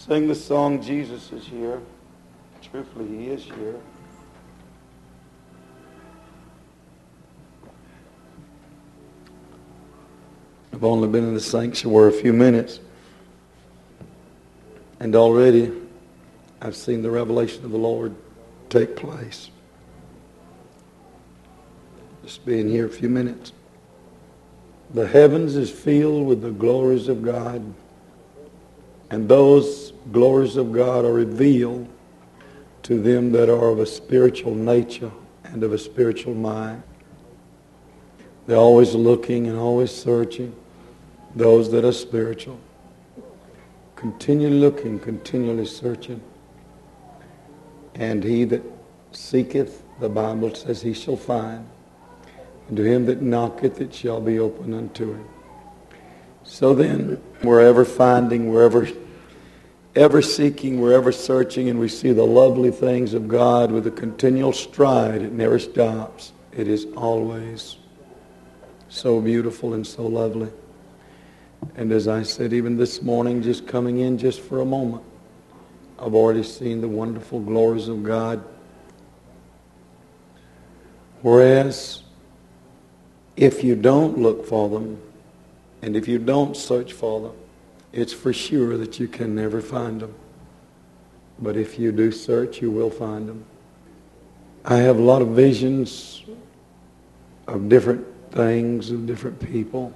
Sing the song, Jesus is here. Truthfully, He is here. I've only been in the sanctuary a few minutes, and already I've seen the revelation of the Lord take place. Just being here a few minutes. The heavens is filled with the glories of God, and those glories of God are revealed to them that are of a spiritual nature and of a spiritual mind. They're always looking and always searching, those that are spiritual. Continually looking, continually searching. And he that seeketh, the Bible says, he shall find. And to him that knocketh, it shall be open unto him. So then, we're ever finding, we're ever seeking, we're ever searching, and we see the lovely things of God with a continual stride. It never stops. It is always so beautiful and so lovely. And as I said, even this morning, just coming in just for a moment, I've already seen the wonderful glories of God. Whereas, if you don't look for them, and if you don't search for them, it's for sure that you can never find them. But if you do search, you will find them. I have a lot of visions of different things, of different people.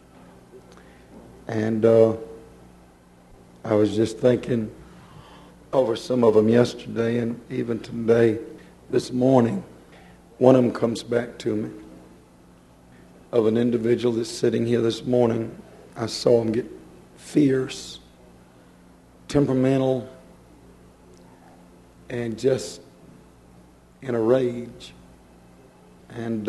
And I was just thinking over some of them yesterday and even today, this morning. One of them comes back to me, of an individual that's sitting here this morning. I saw him get fierce, temperamental, and just in a rage. And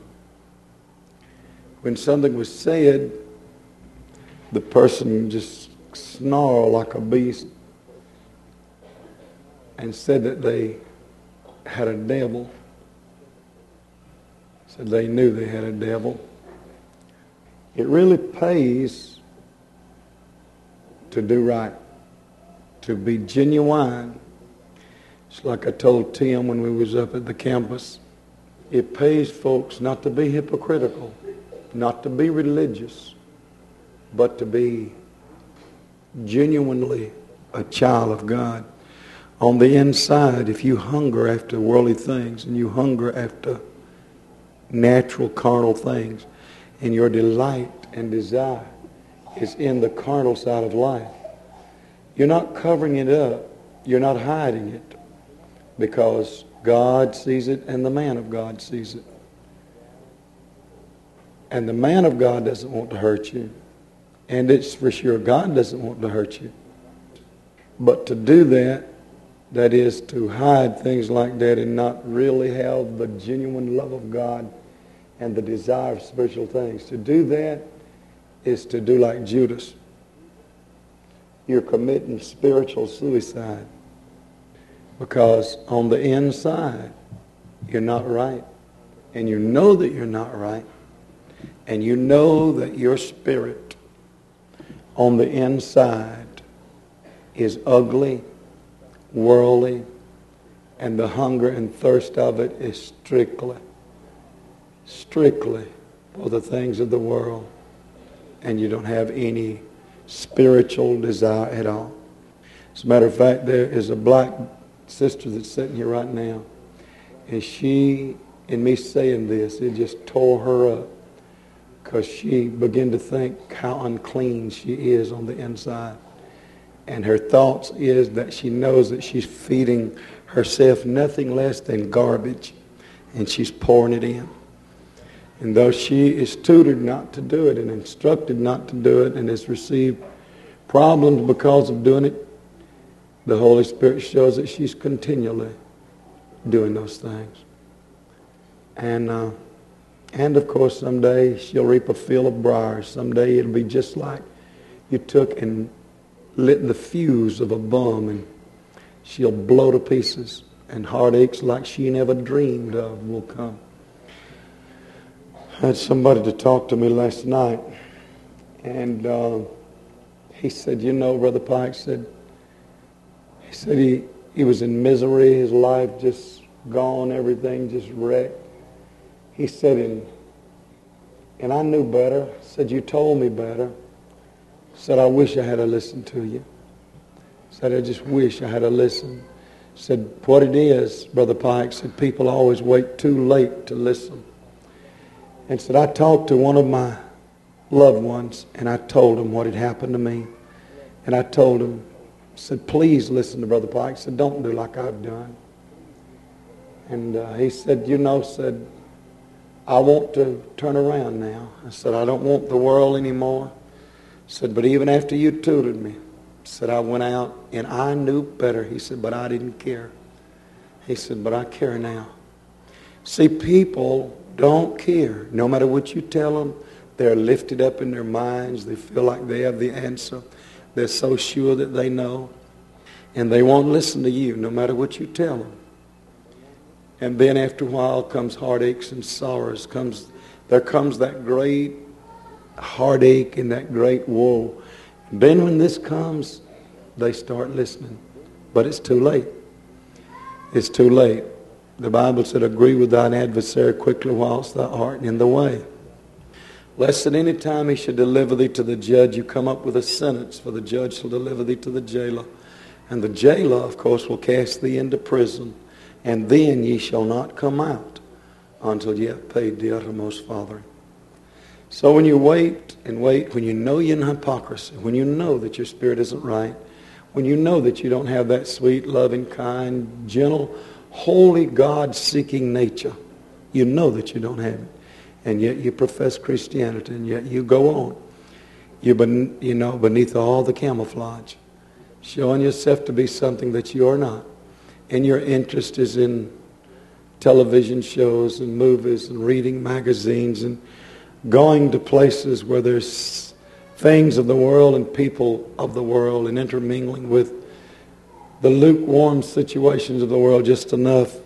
when something was said, the person just snarled like a beast and said that they had a devil. Said they knew they had a devil. It really pays to do right, to be genuine. It's like I told Tim when we was up at the campus. It pays, folks, not to be hypocritical, not to be religious, but to be genuinely a child of God. On the inside, if you hunger after worldly things and you hunger after natural carnal things, and your delight and desire is in the carnal side of life, you're not covering it up, you're not hiding it, because God sees it and the man of God sees it. And the man of God doesn't want to hurt you. And it's for sure God doesn't want to hurt you. But to do that, that is to hide things like that and not really have the genuine love of God and the desire of spiritual things. To do that is to do like Judas. You're committing spiritual suicide, because on the inside you're not right, and you know that you're not right, and you know that your spirit on the inside is ugly, worldly, and the hunger and thirst of it is strictly for the things of the world, and you don't have any spiritual desire at all. As a matter of fact, there is a black sister that's sitting here right now, and she, in me saying this, it just tore her up, because she began to think how unclean she is on the inside. And her thoughts is that she knows that she's feeding herself nothing less than garbage, and she's pouring it in. And though she is tutored not to do it and instructed not to do it and has received problems because of doing it, the Holy Spirit shows that she's continually doing those things. And of course someday she'll reap a field of briars. Someday it'll be just like you took and lit the fuse of a bomb, and she'll blow to pieces, and heartaches like she never dreamed of will come. I had somebody to talk to me last night, and he said, you know, Brother Pike said, He said he was in misery, his life just gone, everything just wrecked. He said, and I knew better. Said, you told me better. Said, I wish I had listened to you. Said, I just wish I had listened. Said, what it is, Brother Pike, said, people always wait too late to listen. And said, I talked to one of my loved ones, and I told him what had happened to me. And I told him, said, please listen to Brother Pike. Said, don't do like I've done. And he said, said, I want to turn around now. I said, I don't want the world anymore. Said, but even after you tutored me, said, I went out and I knew better. He said, but I didn't care. He said, but I care now. See, people don't care. No matter what you tell them, they're lifted up in their minds. They feel like they have the answer. They're so sure that they know. And they won't listen to you no matter what you tell them. And then after a while comes heartaches and sorrows. There comes that great heartache and that great woe. And then when this comes, they start listening. But it's too late. It's too late. The Bible said, agree with thine adversary quickly whilst thou art in the way. Lest at any time he should deliver thee to the judge, you come up with a sentence, for the judge shall deliver thee to the jailer. And the jailer, of course, will cast thee into prison. And then ye shall not come out until ye have paid the uttermost farthing. So when you wait and wait, when you know you're in hypocrisy, when you know that your spirit isn't right, when you know that you don't have that sweet, loving, kind, gentle, holy, God-seeking nature, you know that you don't have it. And yet you profess Christianity, and yet you go on. You're beneath all the camouflage, showing yourself to be something that you are not. And your interest is in television shows and movies and reading magazines and going to places where there's things of the world and people of the world, and intermingling with the lukewarm situations of the world just enough,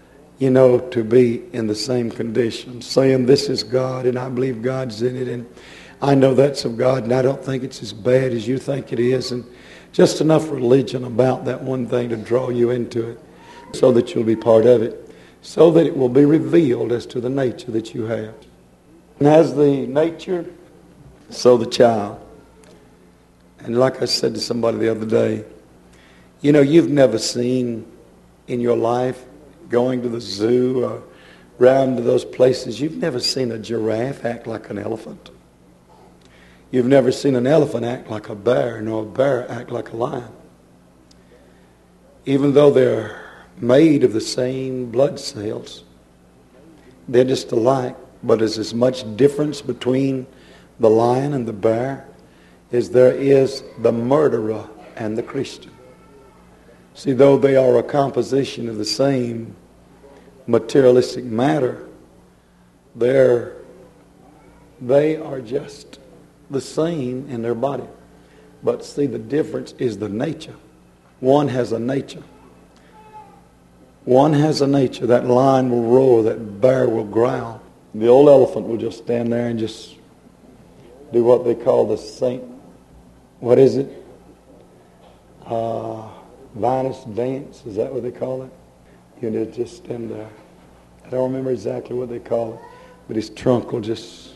to be in the same condition. Saying this is God and I believe God's in it and I know that's of God and I don't think it's as bad as you think it is. And just enough religion about that one thing to draw you into it so that you'll be part of it. So that it will be revealed as to the nature that you have. And as the nature, so the child. And like I said to somebody the other day, you've never seen in your life, going to the zoo or round to those places, you've never seen a giraffe act like an elephant. You've never seen an elephant act like a bear, nor a bear act like a lion. Even though they're made of the same blood cells, they're just alike. But there's as much difference between the lion and the bear as there is the murderer and the Christian. See, though they are a composition of the same materialistic matter, they are just the same in their body. But see, the difference is the nature. One has a nature. One has a nature. That lion will roar, that bear will growl. The old elephant will just stand there and just do what they call the Venus dance, is that what they call it? You just stand there. I don't remember exactly what they call it, but his trunk will just...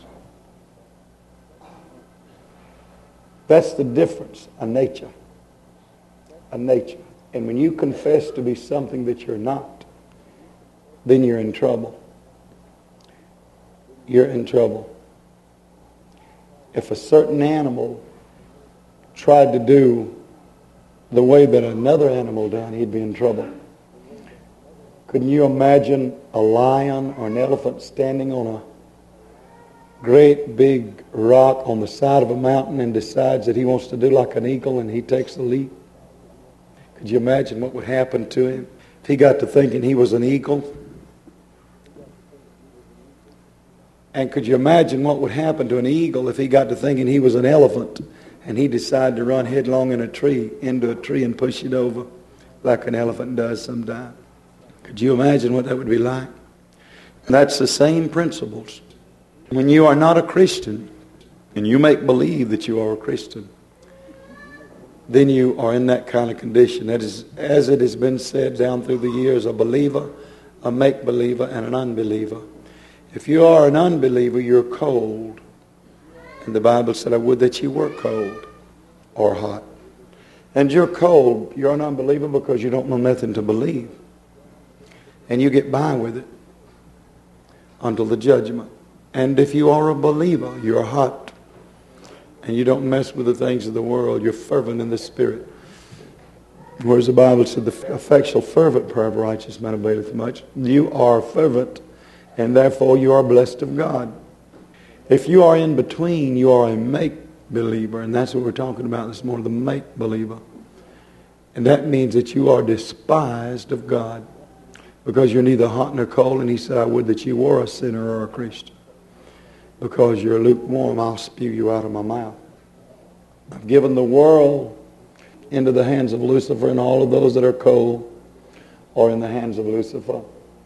That's the difference, a nature. A nature. And when you confess to be something that you're not, then you're in trouble. You're in trouble. If a certain animal tried to do the way that another animal done, he'd be in trouble. Couldn't you imagine a lion or an elephant standing on a great big rock on the side of a mountain and decides that he wants to do like an eagle and he takes the leap? Could you imagine what would happen to him if he got to thinking he was an eagle? And could you imagine what would happen to an eagle if he got to thinking he was an elephant and he decided to run headlong into a tree and push it over like an elephant does sometimes? Could you imagine what that would be like? And that's the same principles. When you are not a Christian and you make believe that you are a Christian, then you are in that kind of condition. That is, as it has been said down through the years, a believer, a make-believer, and an unbeliever. If you are an unbeliever, you're cold. And the Bible said, I would that you were cold or hot. And you're cold. You're an unbeliever because you don't know nothing to believe. And you get by with it until the judgment. And if you are a believer, you're hot. And you don't mess with the things of the world. You're fervent in the Spirit. Whereas the Bible said, the effectual fervent prayer of a righteous man availeth much. You are fervent, and therefore you are blessed of God. If you are in between, you are a make-believer. And that's what we're talking about this morning, the make-believer. And that means that you are despised of God. Because you're neither hot nor cold. And he said, I would that you were a sinner or a Christian. Because you're lukewarm, I'll spew you out of my mouth. I've given the world into the hands of Lucifer, and all of those that are cold are in the hands of Lucifer.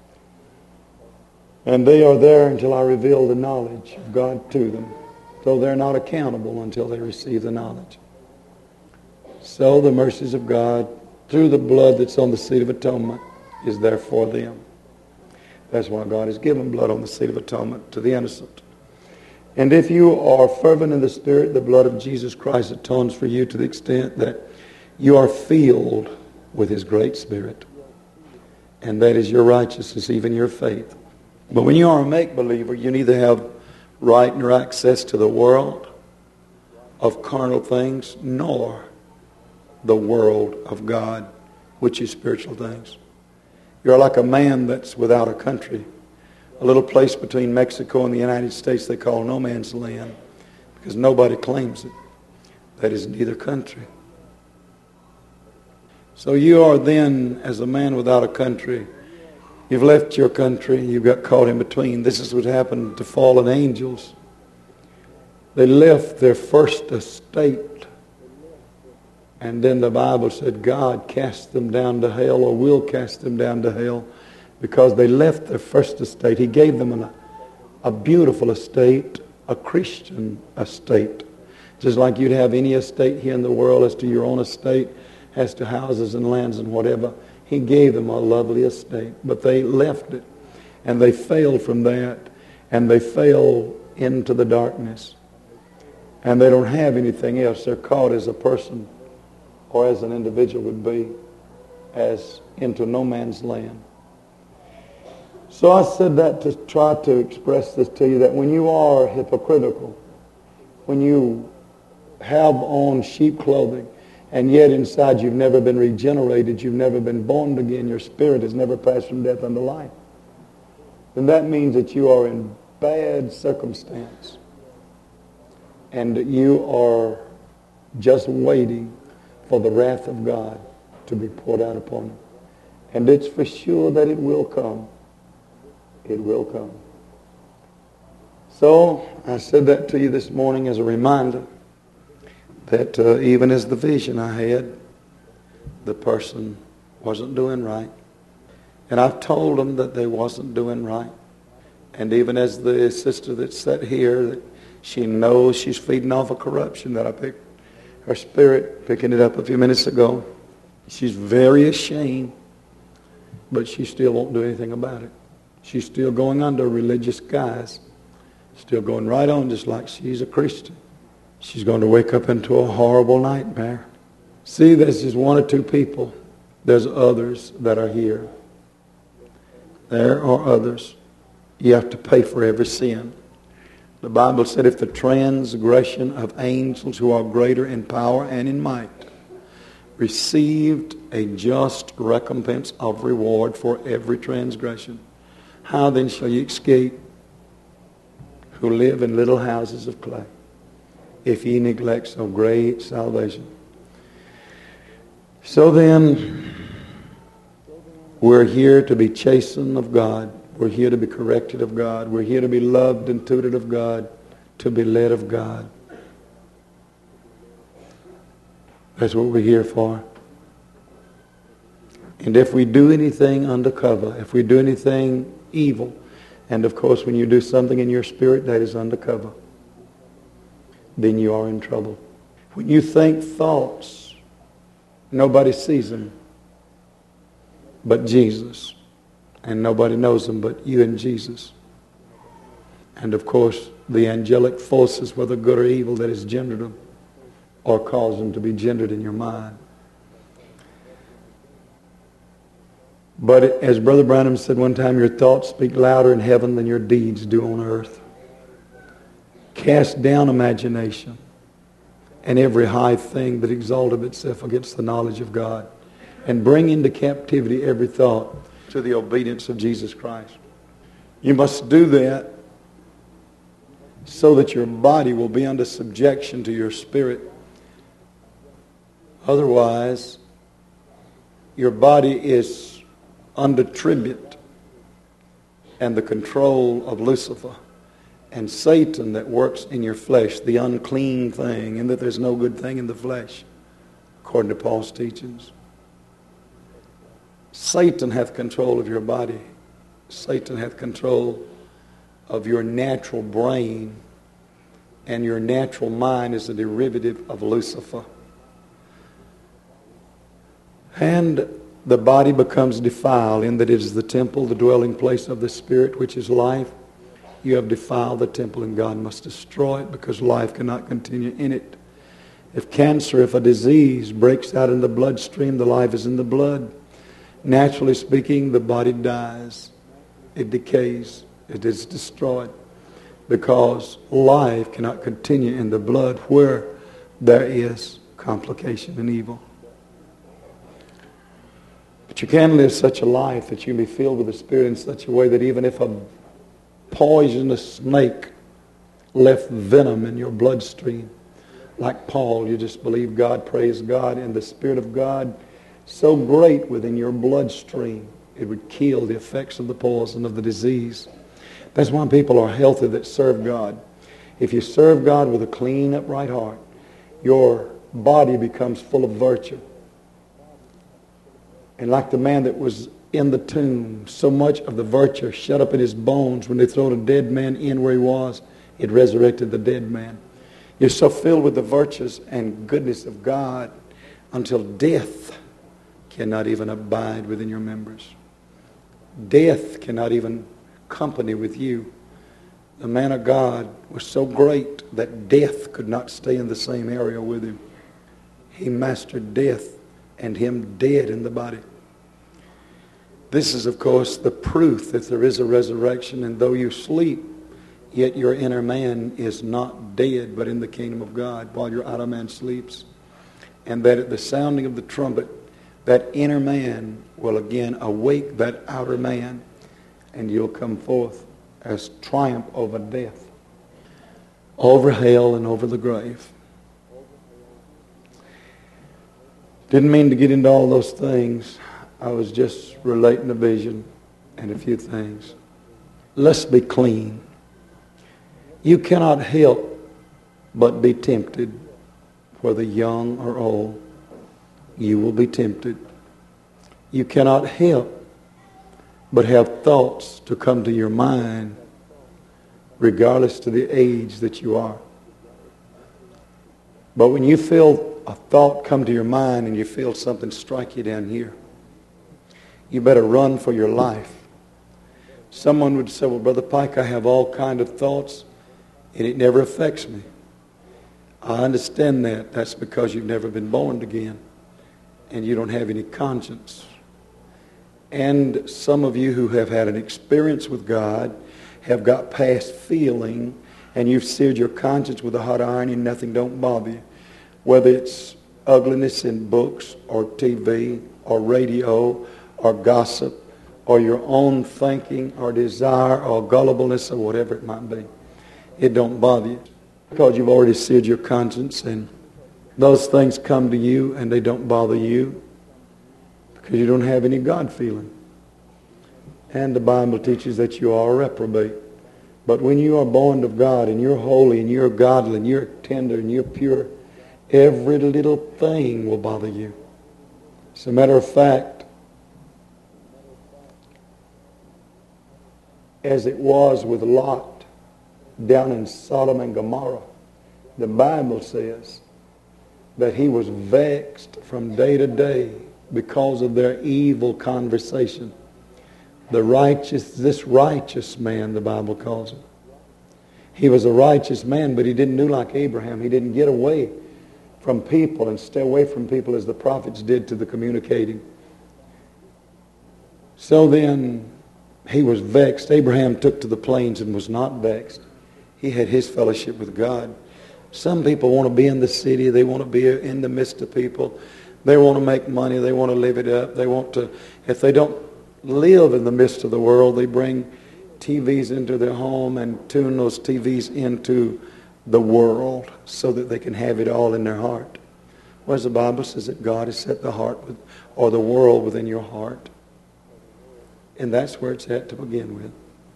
And they are there until I reveal the knowledge of God to them. So they're not accountable until they receive the knowledge. So the mercies of God, through the blood that's on the seat of atonement, is there for them. That's why God has given blood on the seat of atonement to the innocent. And if you are fervent in the Spirit, the blood of Jesus Christ atones for you to the extent that you are filled with His great Spirit. And that is your righteousness, even your faith. But when you are a make-believer, you neither have right nor access to the world of carnal things, nor the world of God, which is spiritual things. You're like a man that's without a country. A little place between Mexico and the United States they call no man's land, because nobody claims it. That is neither country. So you are then, as a man without a country, you've left your country, you've got caught in between. This is what happened to fallen angels. They left their first estate, and then the Bible said God cast them down to hell, or will cast them down to hell, because they left their first estate. He gave them a beautiful estate, a Christian estate. Just like you'd have any estate here in the world as to your own estate, as to houses and lands and whatever. He gave them a lovely estate. But they left it, and they failed from that, and they fell into the darkness. And they don't have anything else. They're caught as a person or as an individual would be, as into no man's land. So I said that to try to express this to you, that when you are hypocritical, when you have on sheep clothing, and yet inside you've never been regenerated, you've never been born again, your spirit has never passed from death unto life, then that means that you are in bad circumstance. And you are just waiting for the wrath of God to be poured out upon you. And it's for sure that it will come. It will come. So I said that to you this morning as a reminder that even as the vision I had, the person wasn't doing right. And I've told them that they wasn't doing right. And even as the sister that sat here, that she knows she's feeding off of corruption, that I picked her spirit, picking it up a few minutes ago. She's very ashamed, but she still won't do anything about it. She's still going under religious guise, still going right on just like she's a Christian. She's going to wake up into a horrible nightmare. See, there's just one or two people. There's others that are here. There are others. You have to pay for every sin. The Bible said if the transgression of angels who are greater in power and in might received a just recompense of reward for every transgression, how then shall you escape who live in little houses of clay, if ye neglect so great salvation? So then, we're here to be chastened of God. We're here to be corrected of God. We're here to be loved and tutored of God, to be led of God. That's what we're here for. And if we do anything undercover, if we do anything evil, and of course when you do something in your spirit that is undercover, then you are in trouble. When you think thoughts Nobody sees him but Jesus. And nobody knows him but you and Jesus. And of course, the angelic forces, whether good or evil, that has gendered them or caused them to be gendered in your mind. But as Brother Branham said one time, your thoughts speak louder in heaven than your deeds do on earth. Cast down imagination and every high thing that exalteth itself against the knowledge of God, and bring into captivity every thought to the obedience of Jesus Christ. You must do that so that your body will be under subjection to your spirit. Otherwise, your body is under tribute and the control of Lucifer and Satan that works in your flesh, the unclean thing, and that there's no good thing in the flesh, according to Paul's teachings. Satan hath control of your body. Satan hath control of your natural brain, and your natural mind is a derivative of Lucifer. And the body becomes defiled in that it is the temple, the dwelling place of the Spirit, which is life. You have defiled the temple, and God must destroy it because life cannot continue in it. If cancer, if a disease breaks out in the bloodstream, the life is in the blood. Naturally speaking, the body dies. It decays. It is destroyed because life cannot continue in the blood where there is complication and evil. But you can live such a life that you be filled with the Spirit in such a way that even if a poisonous snake left venom in your bloodstream, like Paul, you just believe God, praise God, and the Spirit of God so great within your bloodstream, it would kill the effects of the poison of the disease. That's why people are healthy that serve God. If you serve God with a clean, upright heart, your body becomes full of virtue. And like the man that was in the tomb, so much of the virtue shut up in his bones, when they throw a dead man in where he was, it resurrected the dead man. You're so filled with the virtues and goodness of God until death cannot even abide within your members. Death cannot even company with you. The man of God was so great that death could not stay in the same area with him. He mastered death and him dead in the body. This is, of course, the proof that there is a resurrection, and though you sleep, yet your inner man is not dead, but in the kingdom of God while your outer man sleeps. And that at the sounding of the trumpet, that inner man will again awake that outer man, and you'll come forth as triumph over death, over hell, and over the grave. Didn't mean to get into all those things. I was just relating a vision and a few things. Let's be clean. You cannot help but be tempted, whether young or old. You will be tempted. You cannot help but have thoughts to come to your mind, regardless to the age that you are. But when you feel a thought come to your mind and you feel something strike you down here, you better run for your life. Someone would say, well, Brother Pike, I have all kind of thoughts and it never affects me. I understand that. That's because you've never been born again and you don't have any conscience. And some of you who have had an experience with God have got past feeling, and you've seared your conscience with a hot iron and nothing don't bother you. Whether it's ugliness in books or TV or radio or gossip or your own thinking or desire or gullibleness or whatever it might be. It don't bother you because you've already seared your conscience, and those things come to you and they don't bother you because you don't have any God feeling. And the Bible teaches that you are a reprobate. But when you are born of God and you're holy and you're godly and you're tender and you're pure, every little thing will bother you. As a matter of fact, as it was with Lot down in Sodom and Gomorrah, the Bible says that he was vexed from day to day because of their evil conversation. This righteous man, the Bible calls him. He was a righteous man, but he didn't do like Abraham. He didn't get away from people and stay away from people as the prophets did to the communicating. So then he was vexed. Abraham took to the plains and was not vexed. He had his fellowship with God. Some people want to be in the city. They want to be in the midst of people. They want to make money. They want to live it up. They want to, if they don't live in the midst of the world, they bring TVs into their home and tune those TVs into the world so that they can have it all in their heart. Whereas the Bible says that God has set the heart or the world within your heart. And that's where it's at to begin with.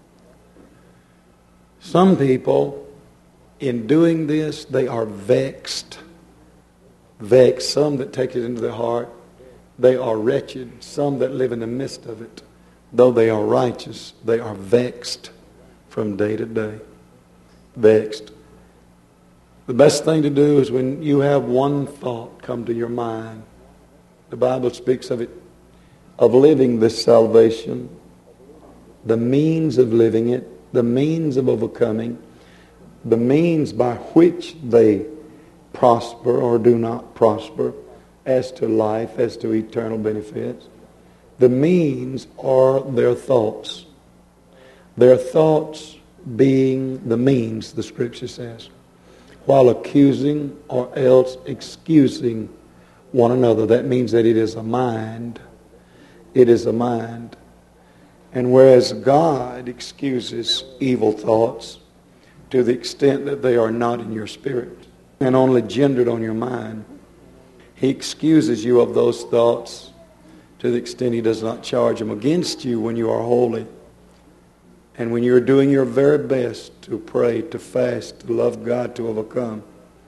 Some people, in doing this, they are vexed. Vexed. Some that take it into their heart, they are wretched. Some that live in the midst of it, though they are righteous, they are vexed from day to day. Vexed. The best thing to do is when you have one thought come to your mind. The Bible speaks of it, of living this salvation, the means of living it, the means of overcoming, the means by which they prosper or do not prosper as to life, as to eternal benefits. The means are their thoughts. Their thoughts being the means, the Scripture says, while accusing or else excusing one another. That means that it is a mind. It is a mind. And whereas God excuses evil thoughts to the extent that they are not in your spirit and only gendered on your mind, He excuses you of those thoughts to the extent He does not charge them against you when you are holy. And when you're doing your very best to pray, to fast, to love God, to overcome.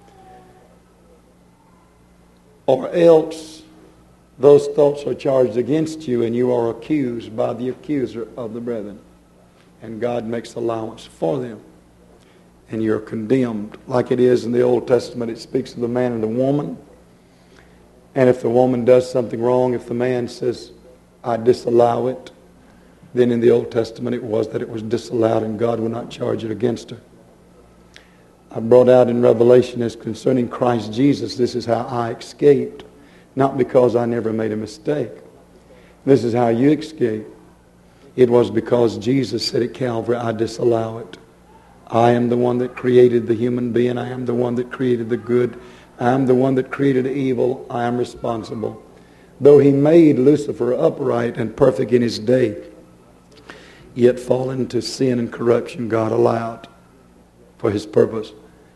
Or else those thoughts are charged against you and you are accused by the accuser of the brethren. And God makes allowance for them. And you're condemned. Like it is in the Old Testament, it speaks of the man and the woman. And if the woman does something wrong, if the man says, I disallow it, then in the Old Testament it was that it was disallowed and God would not charge it against her. I brought out in Revelation as concerning Christ Jesus, this is how I escaped. Not because I never made a mistake. This is how you escape. It was because Jesus said at Calvary, I disallow it. I am the one that created the human being. I am the one that created the good. I am the one that created the evil. I am responsible. Though He made Lucifer upright and perfect in his day, yet fallen into sin and corruption God allowed for His purpose.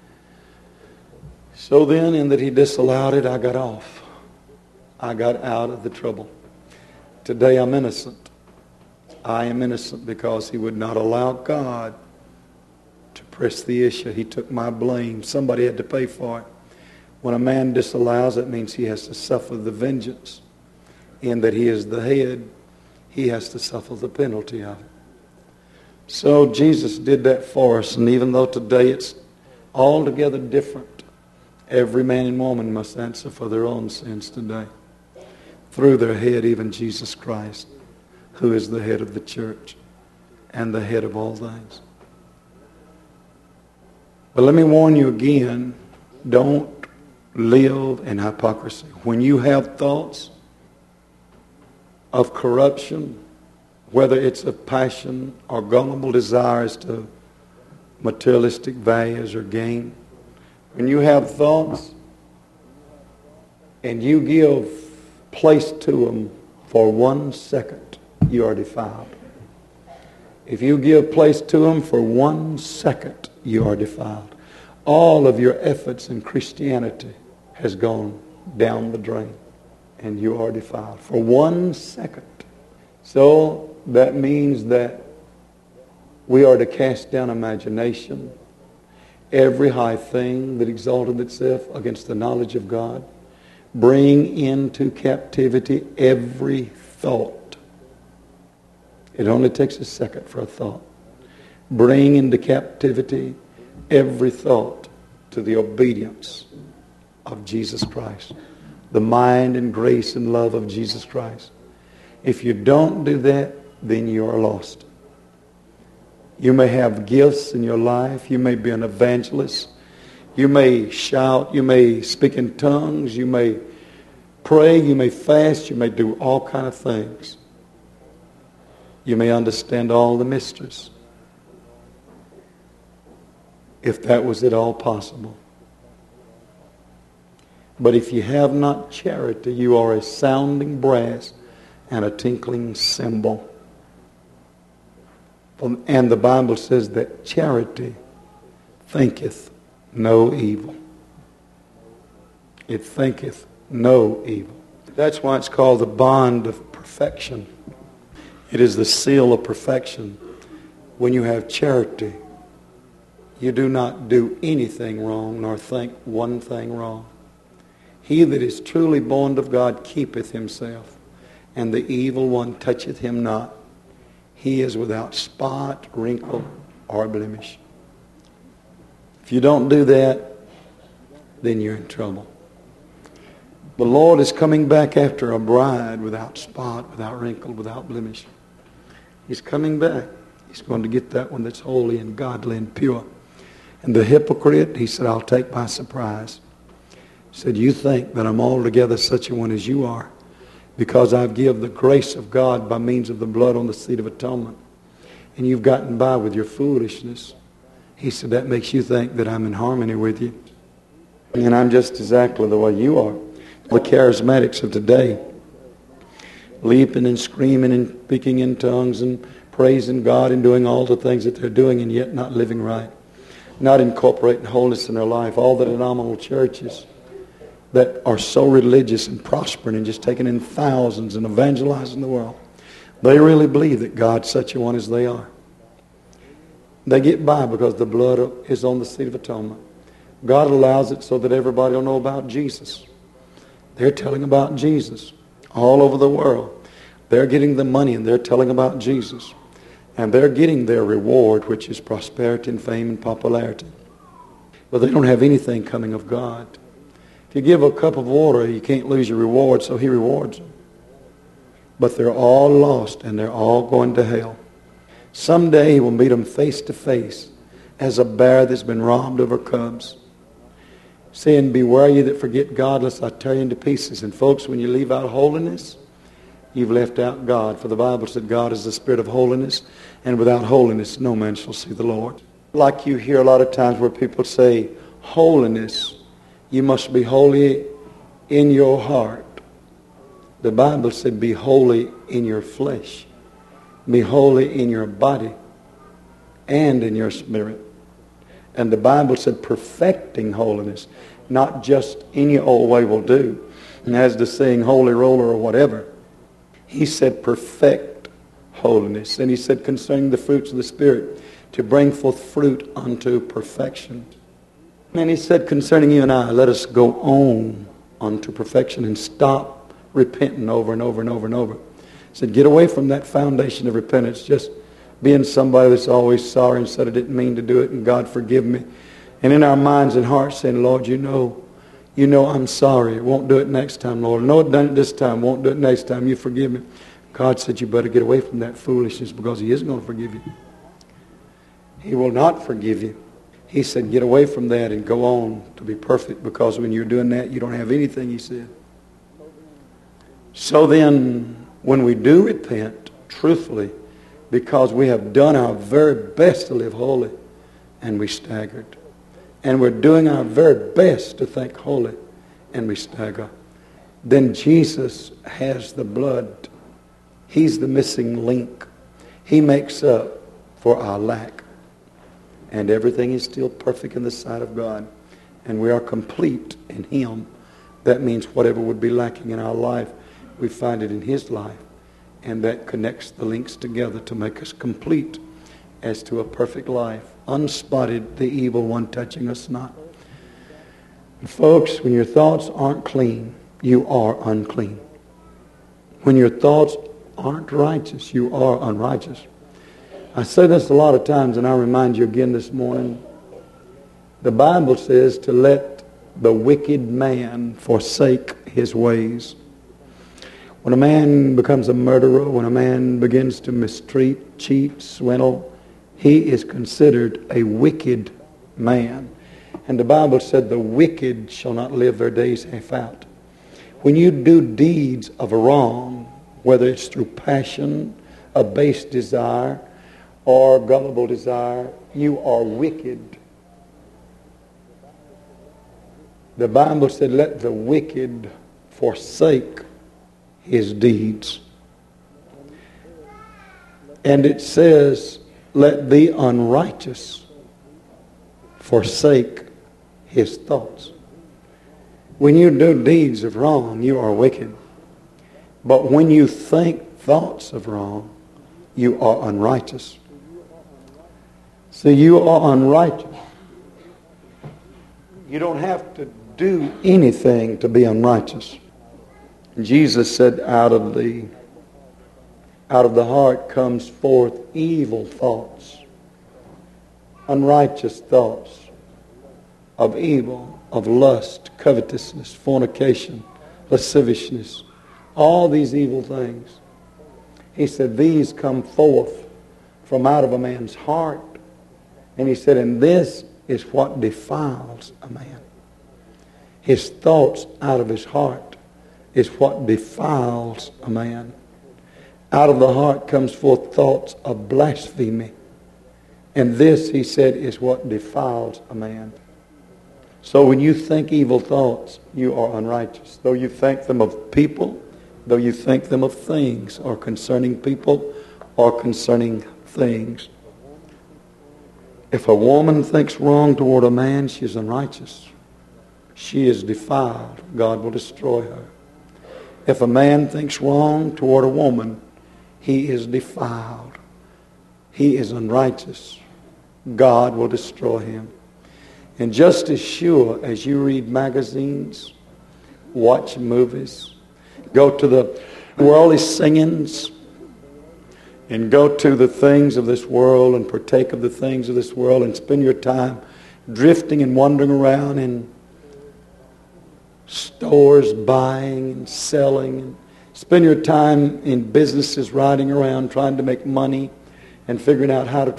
So then, in that He disallowed it, I got off. I got out of the trouble. Today I'm innocent. I am innocent because He would not allow God to press the issue. He took my blame. Somebody had to pay for it. When a man disallows, that means he has to suffer the vengeance. In that he is the head, he has to suffer the penalty of it. So Jesus did that for us, and even though today it's altogether different, every man and woman must answer for their own sins today. Through their head, even Jesus Christ, who is the head of the church and the head of all things. But let me warn you again, don't live in hypocrisy. When you have thoughts of corruption, whether it's of passion or gullible desires to materialistic values or gain, when you have thoughts and you give place to them for 1 second, you are defiled. If you give place to them for 1 second, you are defiled. All of your efforts in Christianity has gone down the drain, and you are defiled for 1 second. So that means that we are to cast down imagination, every high thing that exalted itself against the knowledge of God, bring into captivity every thought. It only takes a second for a thought. Bring into captivity every thought to the obedience of Jesus Christ. The mind and grace and love of Jesus Christ. If you don't do that, then you are lost. You may have gifts in your life. You may be an evangelist. You may shout. You may speak in tongues. You may pray. You may fast. You may do all kinds of things. You may understand all the mysteries. If that was at all possible. But if you have not charity, you are a sounding brass and a tinkling cymbal. And the Bible says that charity thinketh no evil. It thinketh no evil. That's why it's called the bond of perfection. It is the seal of perfection. When you have charity, you do not do anything wrong, nor think one thing wrong. He that is truly born of God keepeth himself, and the evil one toucheth him not. He is without spot, wrinkle, or blemish. If you don't do that, then you're in trouble. The Lord is coming back after a bride without spot, without wrinkle, without blemish. He's coming back. He's going to get that one that's holy and godly and pure. And the hypocrite, he said, I'll take by surprise. He said, you think that I'm altogether such a one as you are, because I've given the grace of God by means of the blood on the seat of atonement. And you've gotten by with your foolishness. He said, that makes you think that I'm in harmony with you. And I'm just exactly the way you are. The charismatics of today, leaping and screaming and speaking in tongues and praising God and doing all the things that they're doing, and yet not living right. Not incorporating holiness in their life. All the denominational churches that are so religious and prospering and just taking in thousands and evangelizing the world, they really believe that God's such a one as they are. They get by because the blood is on the seat of atonement. God allows it so that everybody will know about Jesus. They're telling about Jesus all over the world. They're getting the money and they're telling about Jesus. And they're getting their reward, which is prosperity and fame and popularity. But they don't have anything coming of God. If you give a cup of water, you can't lose your reward, so he rewards them. But they're all lost and they're all going to hell. Someday he will meet them face to face as a bear that's been robbed of her cubs, saying, beware ye that forget God, lest I tear you into pieces. And folks, when you leave out holiness, you've left out God. For the Bible said God is the spirit of holiness, and without holiness no man shall see the Lord. Like you hear a lot of times where people say, holiness, you must be holy in your heart. The Bible said, be holy in your flesh. Be holy in your body and in your spirit. And the Bible said perfecting holiness, not just any old way will do. And as to saying holy roller or whatever, he said perfect holiness. And he said concerning the fruits of the Spirit, to bring forth fruit unto perfection. And he said concerning you and I, let us go on unto perfection and stop repenting over and over and over and over. He said get away from that foundation of repentance, just being somebody that's always sorry and said I didn't mean to do it and God forgive me. And in our minds and hearts saying, Lord, you know I'm sorry. Won't do it next time, Lord. I know I've done it this time. Won't do it next time. You forgive me. God said you better get away from that foolishness because he isn't going to forgive you. He will not forgive you. He said get away from that and go on to be perfect, because when you're doing that, you don't have anything, he said. So then, when we do repent, truthfully, because we have done our very best to live holy, and we staggered. And we're doing our very best to think holy, and we stagger. Then Jesus has the blood. He's the missing link. He makes up for our lack. And everything is still perfect in the sight of God. And we are complete in him. That means whatever would be lacking in our life, we find it in his life. And that connects the links together to make us complete as to a perfect life. Unspotted, the evil one touching us not. And folks, when your thoughts aren't clean, you are unclean. When your thoughts aren't righteous, you are unrighteous. I say this a lot of times, and I remind you again this morning. The Bible says to let the wicked man forsake his ways. When a man becomes a murderer, when a man begins to mistreat, cheat, swindle, he is considered a wicked man. And the Bible said the wicked shall not live their days half out. When you do deeds of wrong, whether it's through passion, a base desire, or gullible desire, you are wicked. The Bible said, let the wicked forsake his deeds. And it says, let the unrighteous forsake his thoughts. When you do deeds of wrong, you are wicked. But when you think thoughts of wrong, you are unrighteous. See, you are unrighteous. You don't have to do anything to be unrighteous. Jesus said, out of the heart comes forth evil thoughts, unrighteous thoughts of evil, of lust, covetousness, fornication, lasciviousness, all these evil things. He said, these come forth from out of a man's heart. And he said, and this is what defiles a man. His thoughts out of his heart is what defiles a man. Out of the heart comes forth thoughts of blasphemy. And this, he said, is what defiles a man. So when you think evil thoughts, you are unrighteous. Though you think them of people, though you think them of things, or concerning people, or concerning things. If a woman thinks wrong toward a man, she is unrighteous. She is defiled. God will destroy her. If a man thinks wrong toward a woman, he is defiled. He is unrighteous. God will destroy him. And just as sure as you read magazines, watch movies, go to the worldly singings, and go to the things of this world and partake of the things of this world and spend your time drifting and wandering around in stores, buying and selling, and spend your time in businesses riding around trying to make money and figuring out how to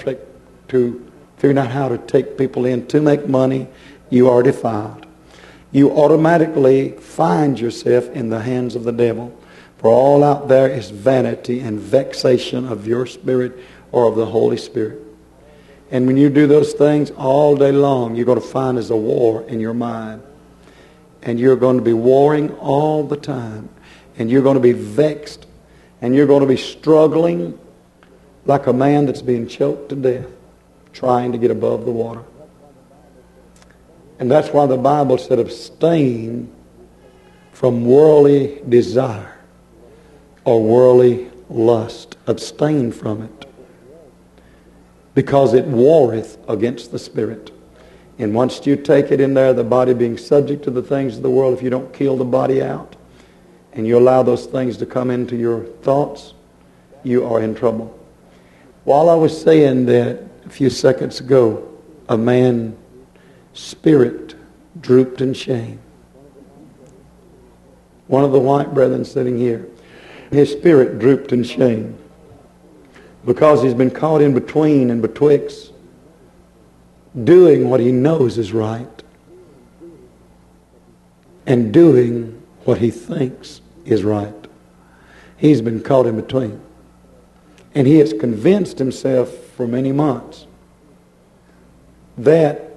take people in to make money, you are defiled. You automatically find yourself in the hands of the devil. For all out there is vanity and vexation of your spirit or of the Holy Spirit. And when you do those things all day long, you're going to find there's a war in your mind. And you're going to be warring all the time. And you're going to be vexed. And you're going to be struggling like a man that's being choked to death, trying to get above the water. And that's why the Bible said abstain from worldly desire or worldly lust. Abstain from it. Because it warreth against the spirit. And once you take it in there, the body being subject to the things of the world, if you don't kill the body out and you allow those things to come into your thoughts, you are in trouble. While I was saying that a few seconds ago, a man's spirit drooped in shame. One of the white brethren sitting here, his spirit drooped in shame because he's been caught in between and betwixt doing what he knows is right and doing what he thinks is right. He's been caught in between. And he has convinced himself for many months that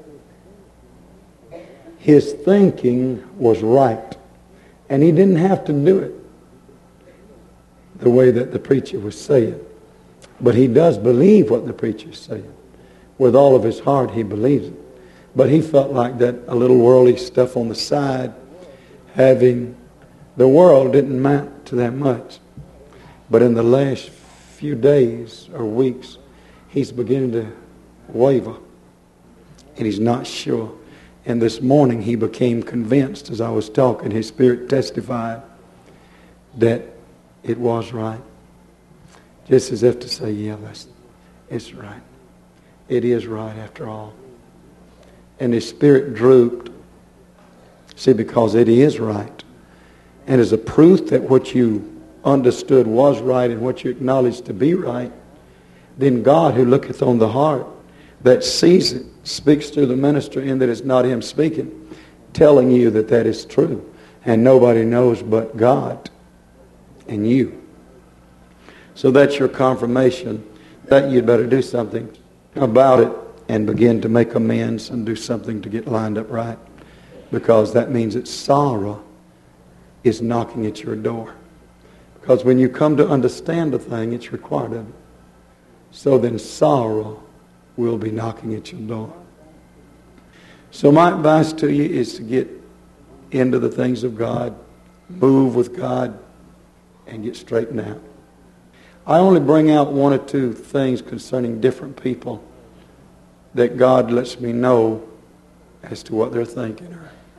his thinking was right. And he didn't have to do it the way that the preacher was saying. But he does believe what the preacher is saying. With all of his heart, he believes it. But he felt like that a little worldly stuff on the side, having the world didn't amount to that much. But in the last few days or weeks, he's beginning to waver. And he's not sure. And this morning he became convinced as I was talking. His spirit testified that it was right. Just as if to say, yeah, it's right. It is right after all. And his spirit drooped See, because it is right. And as a proof that what you understood was right and what you acknowledged to be right, then God, who looketh on the heart, that sees it, speaks through the minister in that it's not him speaking, telling you that that is true. And nobody knows but God and you. So that's your confirmation that you'd better do something about it and begin to make amends and do something to get lined up right. Because that means that sorrow is knocking at your door. Because when you come to understand a thing, it's required of you. So then sorrow will be knocking at your door. So my advice to you is to get into the things of God, move with God, and get straightened out. I only bring out one or two things concerning different people that God lets me know as to what they're thinking.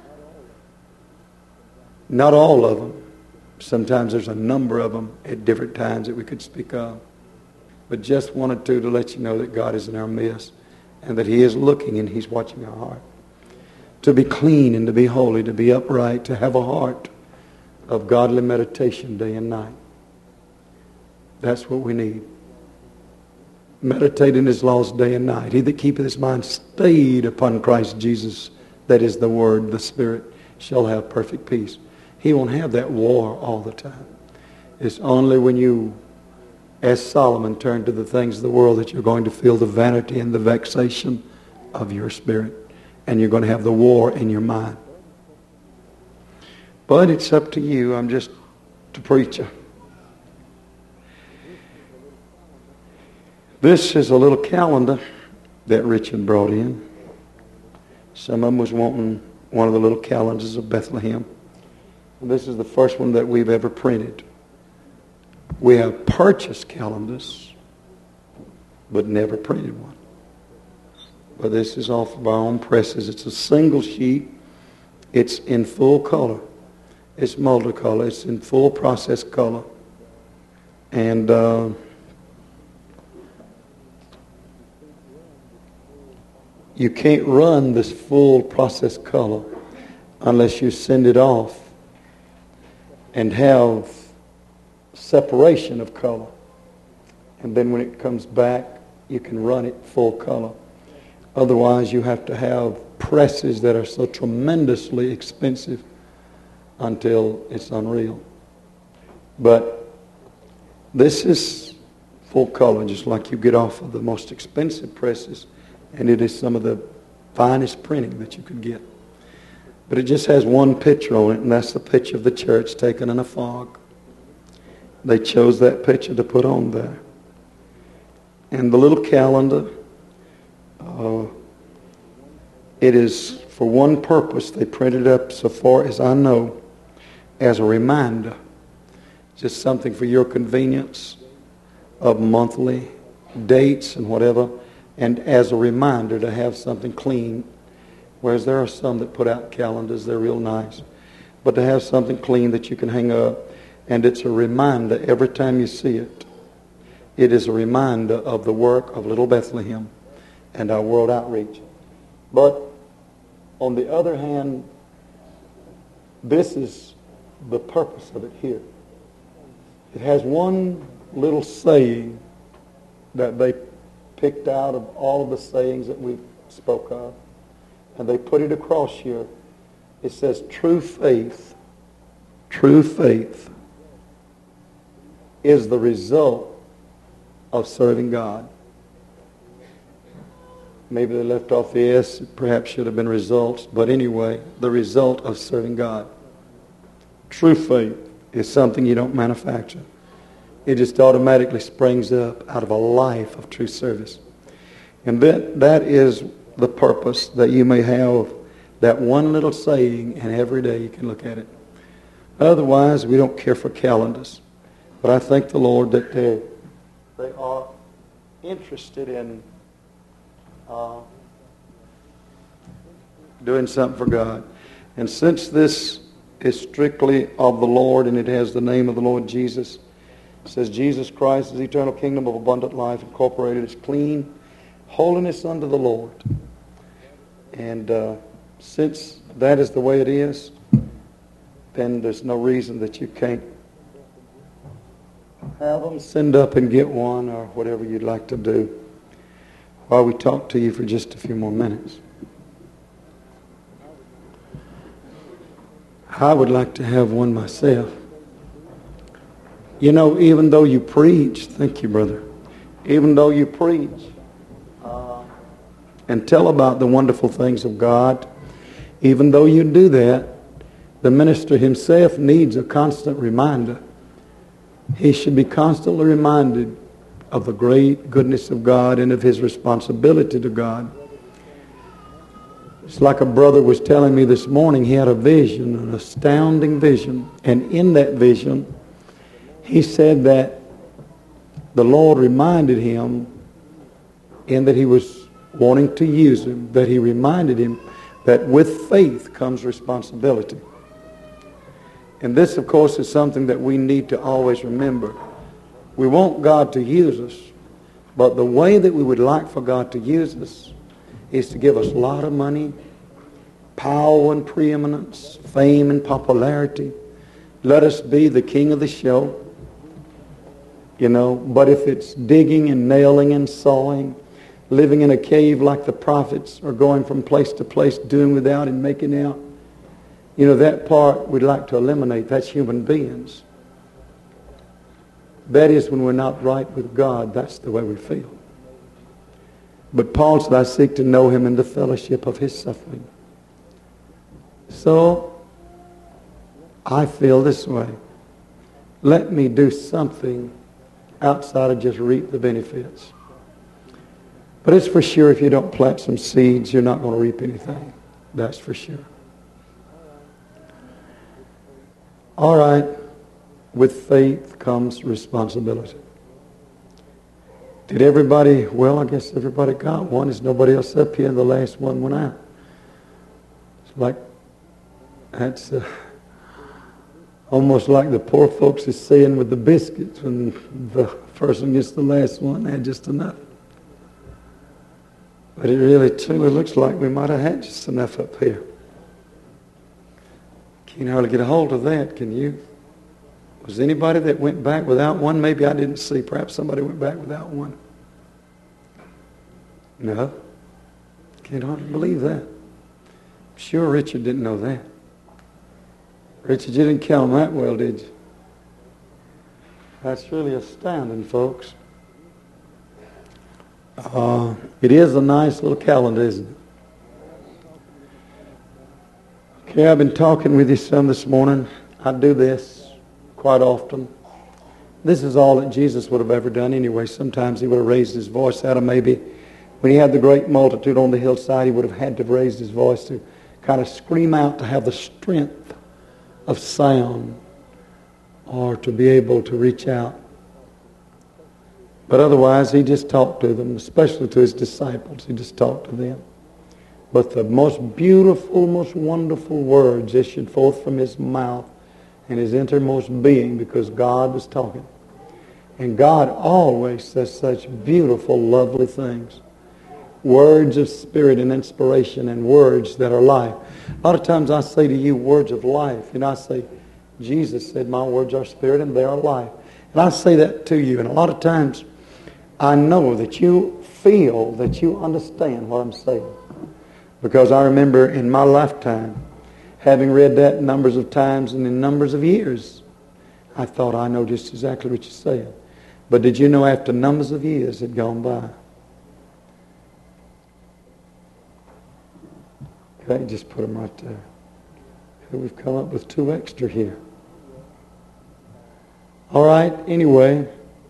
Not all of them. Sometimes there's a number of them at different times that we could speak of. But just one or two to let you know that God is in our midst and that He is looking and He's watching our heart. To be clean and to be holy, to be upright, to have a heart of godly meditation day and night. That's what we need. Meditate in His laws day and night. He that keepeth his mind stayed upon Christ Jesus, that is the Word, the Spirit, shall have perfect peace. He won't have that war all the time. It's only when you, as Solomon, turn to the things of the world that you're going to feel the vanity and the vexation of your spirit. And you're going to have the war in your mind. But it's up to you. I'm just a preacher. This is a little calendar that Richard brought in. Some of them was wanting one of the little calendars of Bethlehem. And this is the first one that we've ever printed. We have purchased calendars, but never printed one. But this is off of our own presses. It's a single sheet. It's in full color. It's multicolor. It's in full process color. And you can't run this full process color unless you send it off and have separation of color. And then when it comes back, you can run it full color. Otherwise, you have to have presses that are so tremendously expensive until it's unreal. But this is full color, just like you get off of the most expensive presses, and it is some of the finest printing that you could get. But it just has one picture on it, and that's the picture of the church taken in a fog. They chose that picture to put on there. And the little calendar, it is for one purpose. They printed it up, so far as I know, as a reminder. Just something for your convenience of monthly dates and whatever, and as a reminder to have something clean. Whereas there are some that put out calendars, they're real nice. But to have something clean that you can hang up, and it's a reminder every time you see it. It is a reminder of the work of Little Bethlehem and our world outreach. But on the other hand, this is the purpose of it here. It has one little saying that they picked out of all of the sayings that we spoke of, and they put it across here. It says, true faith is the result of serving God. Maybe they left off the S. It perhaps should have been results. But anyway, the result of serving God. True faith is something you don't manufacture. It just automatically springs up out of a life of true service. And that is the purpose, that you may have that one little saying, and every day you can look at it. Otherwise, we don't care for calendars. But I thank the Lord that they are interested in doing something for God. And since this is strictly of the Lord and it has the name of the Lord Jesus, it says Jesus Christ is the eternal kingdom of abundant life, incorporated as clean holiness unto the Lord. And since that is the way it is, then there's no reason that you can't have them send up and get one or whatever you'd like to do while we talk to you for just a few more minutes. I would like to have one myself. You know, even though you preach, thank you, brother, even though you preach and tell about the wonderful things of God, even though you do that, the minister himself needs a constant reminder. He should be constantly reminded of the great goodness of God and of his responsibility to God. It's like a brother was telling me this morning. He had a vision, an astounding vision. And in that vision, he said that the Lord reminded him, in that he was wanting to use him, that he reminded him that with faith comes responsibility. And this, of course, is something that we need to always remember. We want God to use us, but the way that we would like for God to use us is to give us a lot of money, power and preeminence, fame and popularity. Let us be the king of the show. You know, but if it's digging and nailing and sawing, living in a cave like the prophets, or going from place to place, doing without and making out, you know, that part we'd like to eliminate. That's human beings. That is when we're not right with God. That's the way we feel. But Paul said, I seek to know him in the fellowship of his suffering. So, I feel this way. Let me do something outside of just reap the benefits. But it's for sure, if you don't plant some seeds, you're not going to reap anything. That's for sure. All right. With faith comes responsibility. Did everybody, well, I guess everybody got one. There's nobody else up here. The last one went out. It's like, that's almost like the poor folks is saying with the biscuits, when the person gets the last one, they had just enough. But it really truly looks like we might have had just enough up here. Can't hardly get a hold of that, can you? Was anybody that went back without one? Maybe I didn't see. Perhaps somebody went back without one. No. Can't hardly believe that. I'm sure Richard didn't know that. Richard, you didn't count them that well, did you? That's really astounding, folks. It is a nice little calendar, isn't it? Okay, I've been talking with you some this morning. I do this quite often. This is all that Jesus would have ever done anyway. Sometimes he would have raised his voice out, of maybe when he had the great multitude on the hillside, he would have had to have raised his voice to kind of scream out, to have the strength of sound, or to be able to reach out. But otherwise, he just talked to them, especially to his disciples. He just talked to them. But the most beautiful, most wonderful words issued forth from his mouth and his innermost being, because God was talking. And God always says such beautiful, lovely things. Words of spirit and inspiration, and words that are life. A lot of times I say to you words of life. And I say, Jesus said, my words are spirit and they are life. And I say that to you. And a lot of times I know that you feel, that you understand what I'm saying. Because I remember in my lifetime, having read that numbers of times and in numbers of years, I thought, I know just exactly what you're saying. But did you know after numbers of years had gone by? Okay, just put them right there. Okay, we've come up with 2 extra here. All right, anyway,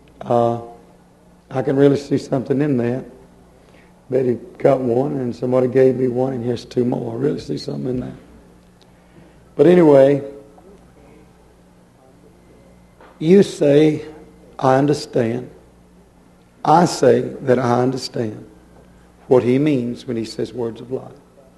I can really see something in that. Betty got one, and somebody gave me one, and here's 2 more. I really see something in that. But anyway, you say, I understand. I say that I understand what he means when he says words of life.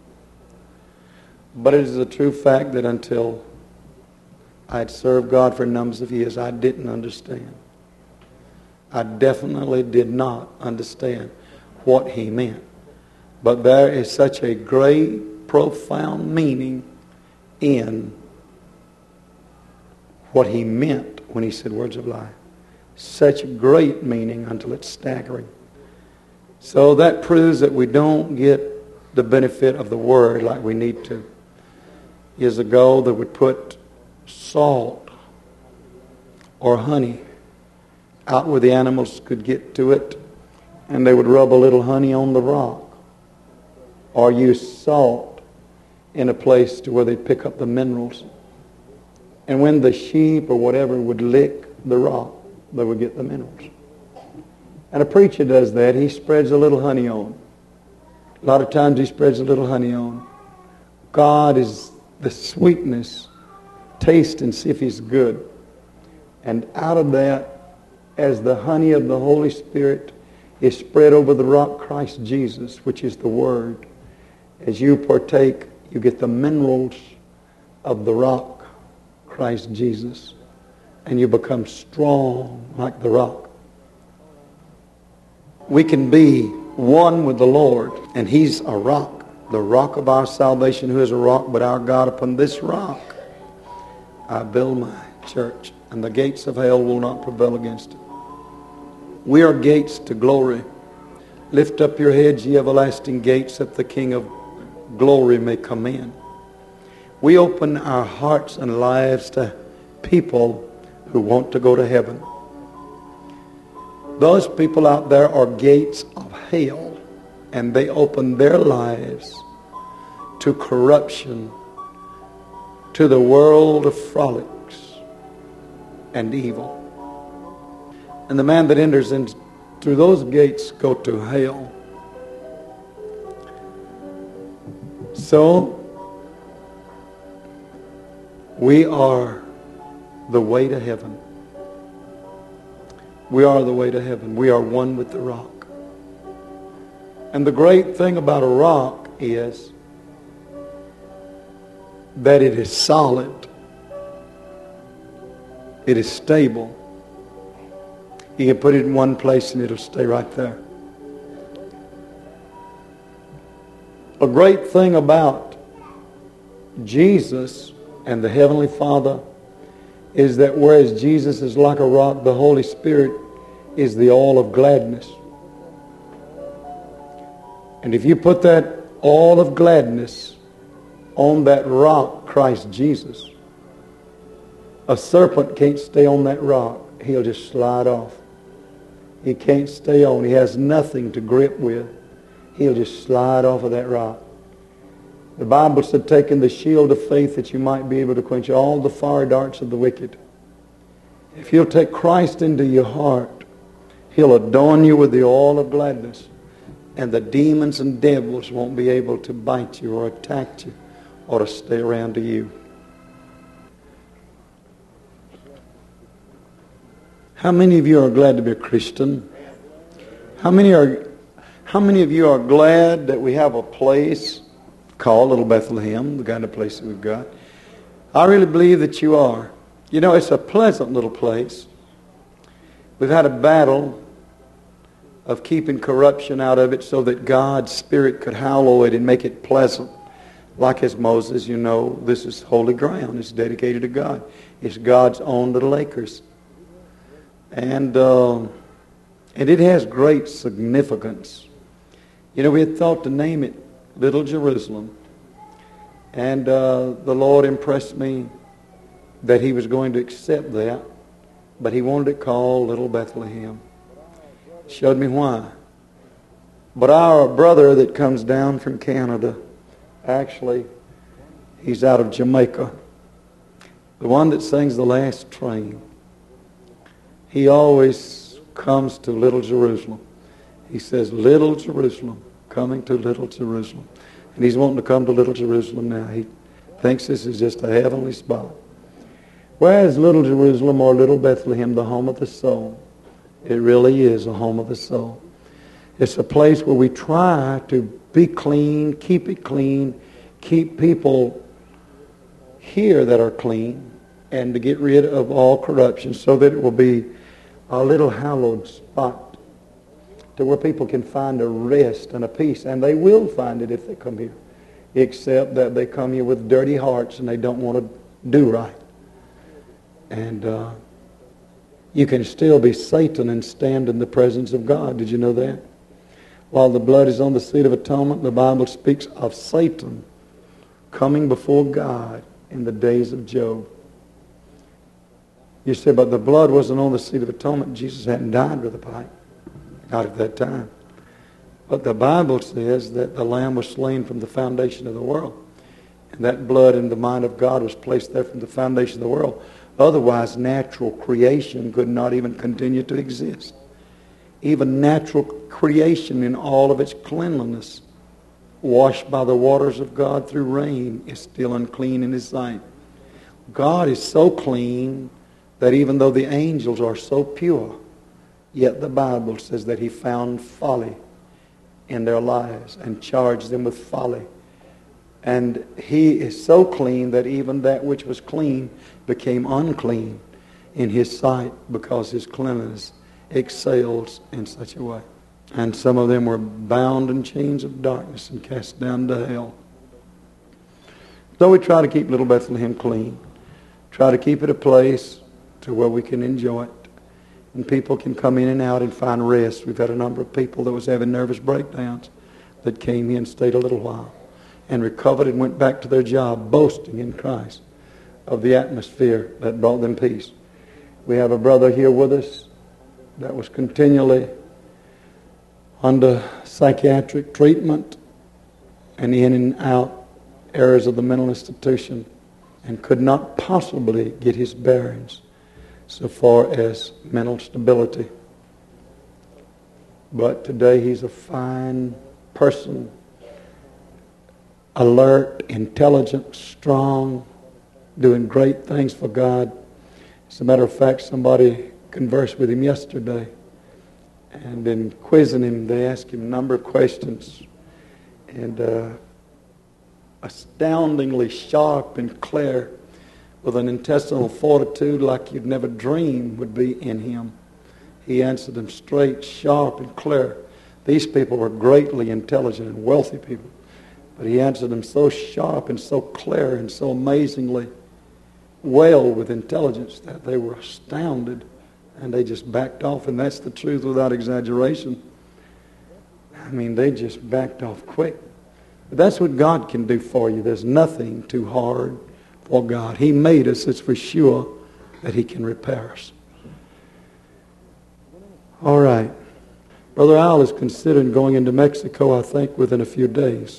But it is a true fact that until I had served God for numbers of years, I didn't understand. I definitely did not understand what he meant. But there is such a great profound meaning in what he meant when he said words of life. Such great meaning until it's staggering. So that proves that we don't get the benefit of the word like we need to. Years ago, they would put salt or honey out where the animals could get to it, and they would rub a little honey on the rock, or use salt in a place to where they'd pick up the minerals. And when the sheep or whatever would lick the rock, they would get the minerals. And a preacher does that. He spreads a little honey on. A lot of times he spreads a little honey on. God is the sweetness. Taste and see if he's good. And out of that, as the honey of the Holy Spirit is spread over the rock, Christ Jesus, which is the Word, as you partake, you get the minerals of the rock, Christ Jesus, and you become strong like the rock. We can be one with the Lord, and he's a rock, the rock of our salvation, who is a rock, but our God, upon this rock I build my church, and the gates of hell will not prevail against it. We are gates to glory. Lift up your heads, ye everlasting gates, that the King of glory may come in. We open our hearts and lives to people who want to go to heaven. Those people out there are gates of hell, and they open their lives to corruption, to the world of frolics and evil. And the man that enters in through those gates go to hell. So, we are the way to heaven. We are the way to heaven. We are one with the rock. And the great thing about a rock is that it is solid. It is stable. You can put it in one place and it'll stay right there. A great thing about Jesus and the Heavenly Father is that whereas Jesus is like a rock, the Holy Spirit is the oil of gladness. And if you put that oil of gladness on that rock, Christ Jesus, a serpent can't stay on that rock. He'll just slide off. He can't stay on. He has nothing to grip with. He'll just slide off of that rock. The Bible said, taking the shield of faith that you might be able to quench all the fiery darts of the wicked. If you'll take Christ into your heart, he'll adorn you with the oil of gladness. And the demons and devils won't be able to bite you or attack you or to stay around to you. How many of you are glad to be a Christian? How many of you are glad that we have a place called Little Bethlehem, the kind of place that we've got? I really believe that you are. You know, it's a pleasant little place. We've had a battle of keeping corruption out of it so that God's Spirit could hallow it and make it pleasant. Like as Moses, you know, this is holy ground. It's dedicated to God. It's God's own little acres. And it has great significance. You know, we had thought to name it Little Jerusalem. And the Lord impressed me that he was going to accept that. But he wanted it called Little Bethlehem. Showed me why. But our brother that comes down from Canada, actually, he's out of Jamaica. The one that sings The Last Train. He always comes to Little Jerusalem. He says, Little Jerusalem, coming to Little Jerusalem. And he's wanting to come to Little Jerusalem now. He thinks this is just a heavenly spot. Where is Little Jerusalem or Little Bethlehem, the home of the soul? It really is a home of the soul. It's a place where we try to be clean, keep people here that are clean, and to get rid of all corruption so that it will be a little hallowed spot to where people can find a rest and a peace. And they will find it if they come here. except that they come here with dirty hearts and they don't want to do right. And you can still be Satan and stand in the presence of God. Did you know that? While the blood is on the seat of atonement, the Bible speaks of Satan coming before God in the days of Job. You say, but the blood wasn't on the seat of atonement. Jesus hadn't died with a pipe. Not at that time. But the Bible says that the Lamb was slain from the foundation of the world. And that blood in the mind of God was placed there from the foundation of the world. Otherwise, natural creation could not even continue to exist. Even natural creation in all of its cleanliness, washed by the waters of God through rain, is still unclean in His sight. God is so clean that even though the angels are so pure, yet the Bible says that He found folly in their lives and charged them with folly. And He is so clean that even that which was clean became unclean in His sight because His cleanliness excels in such a way. And some of them were bound in chains of darkness and cast down to hell. So we try to keep Little Bethlehem clean. Try to keep it a place to where we can enjoy it. And people can come in and out and find rest. We've had a number of people that was having nervous breakdowns that came here and stayed a little while and recovered and went back to their job boasting in Christ of the atmosphere that brought them peace. We have a brother here with us that was continually under psychiatric treatment and in and out areas of the mental institution and could not possibly get his bearings so far as mental stability. But today he's a fine person, alert, intelligent, strong, doing great things for God. As a matter of fact, somebody conversed with him yesterday, and in quizzing him, they asked him a number of questions, and astoundingly sharp and clear, with an intestinal fortitude like you'd never dream would be in him. He answered them straight, sharp, and clear. These people were greatly intelligent and wealthy people, but he answered them so sharp and so clear and so amazingly well with intelligence that they were astounded, and they just backed off. And that's the truth without exaggeration. I mean, they just backed off quick. But that's what God can do for you. There's nothing too hard for God. He made us. It's for sure that He can repair us. All right. Brother Al is considering going into Mexico, I think, within a few days.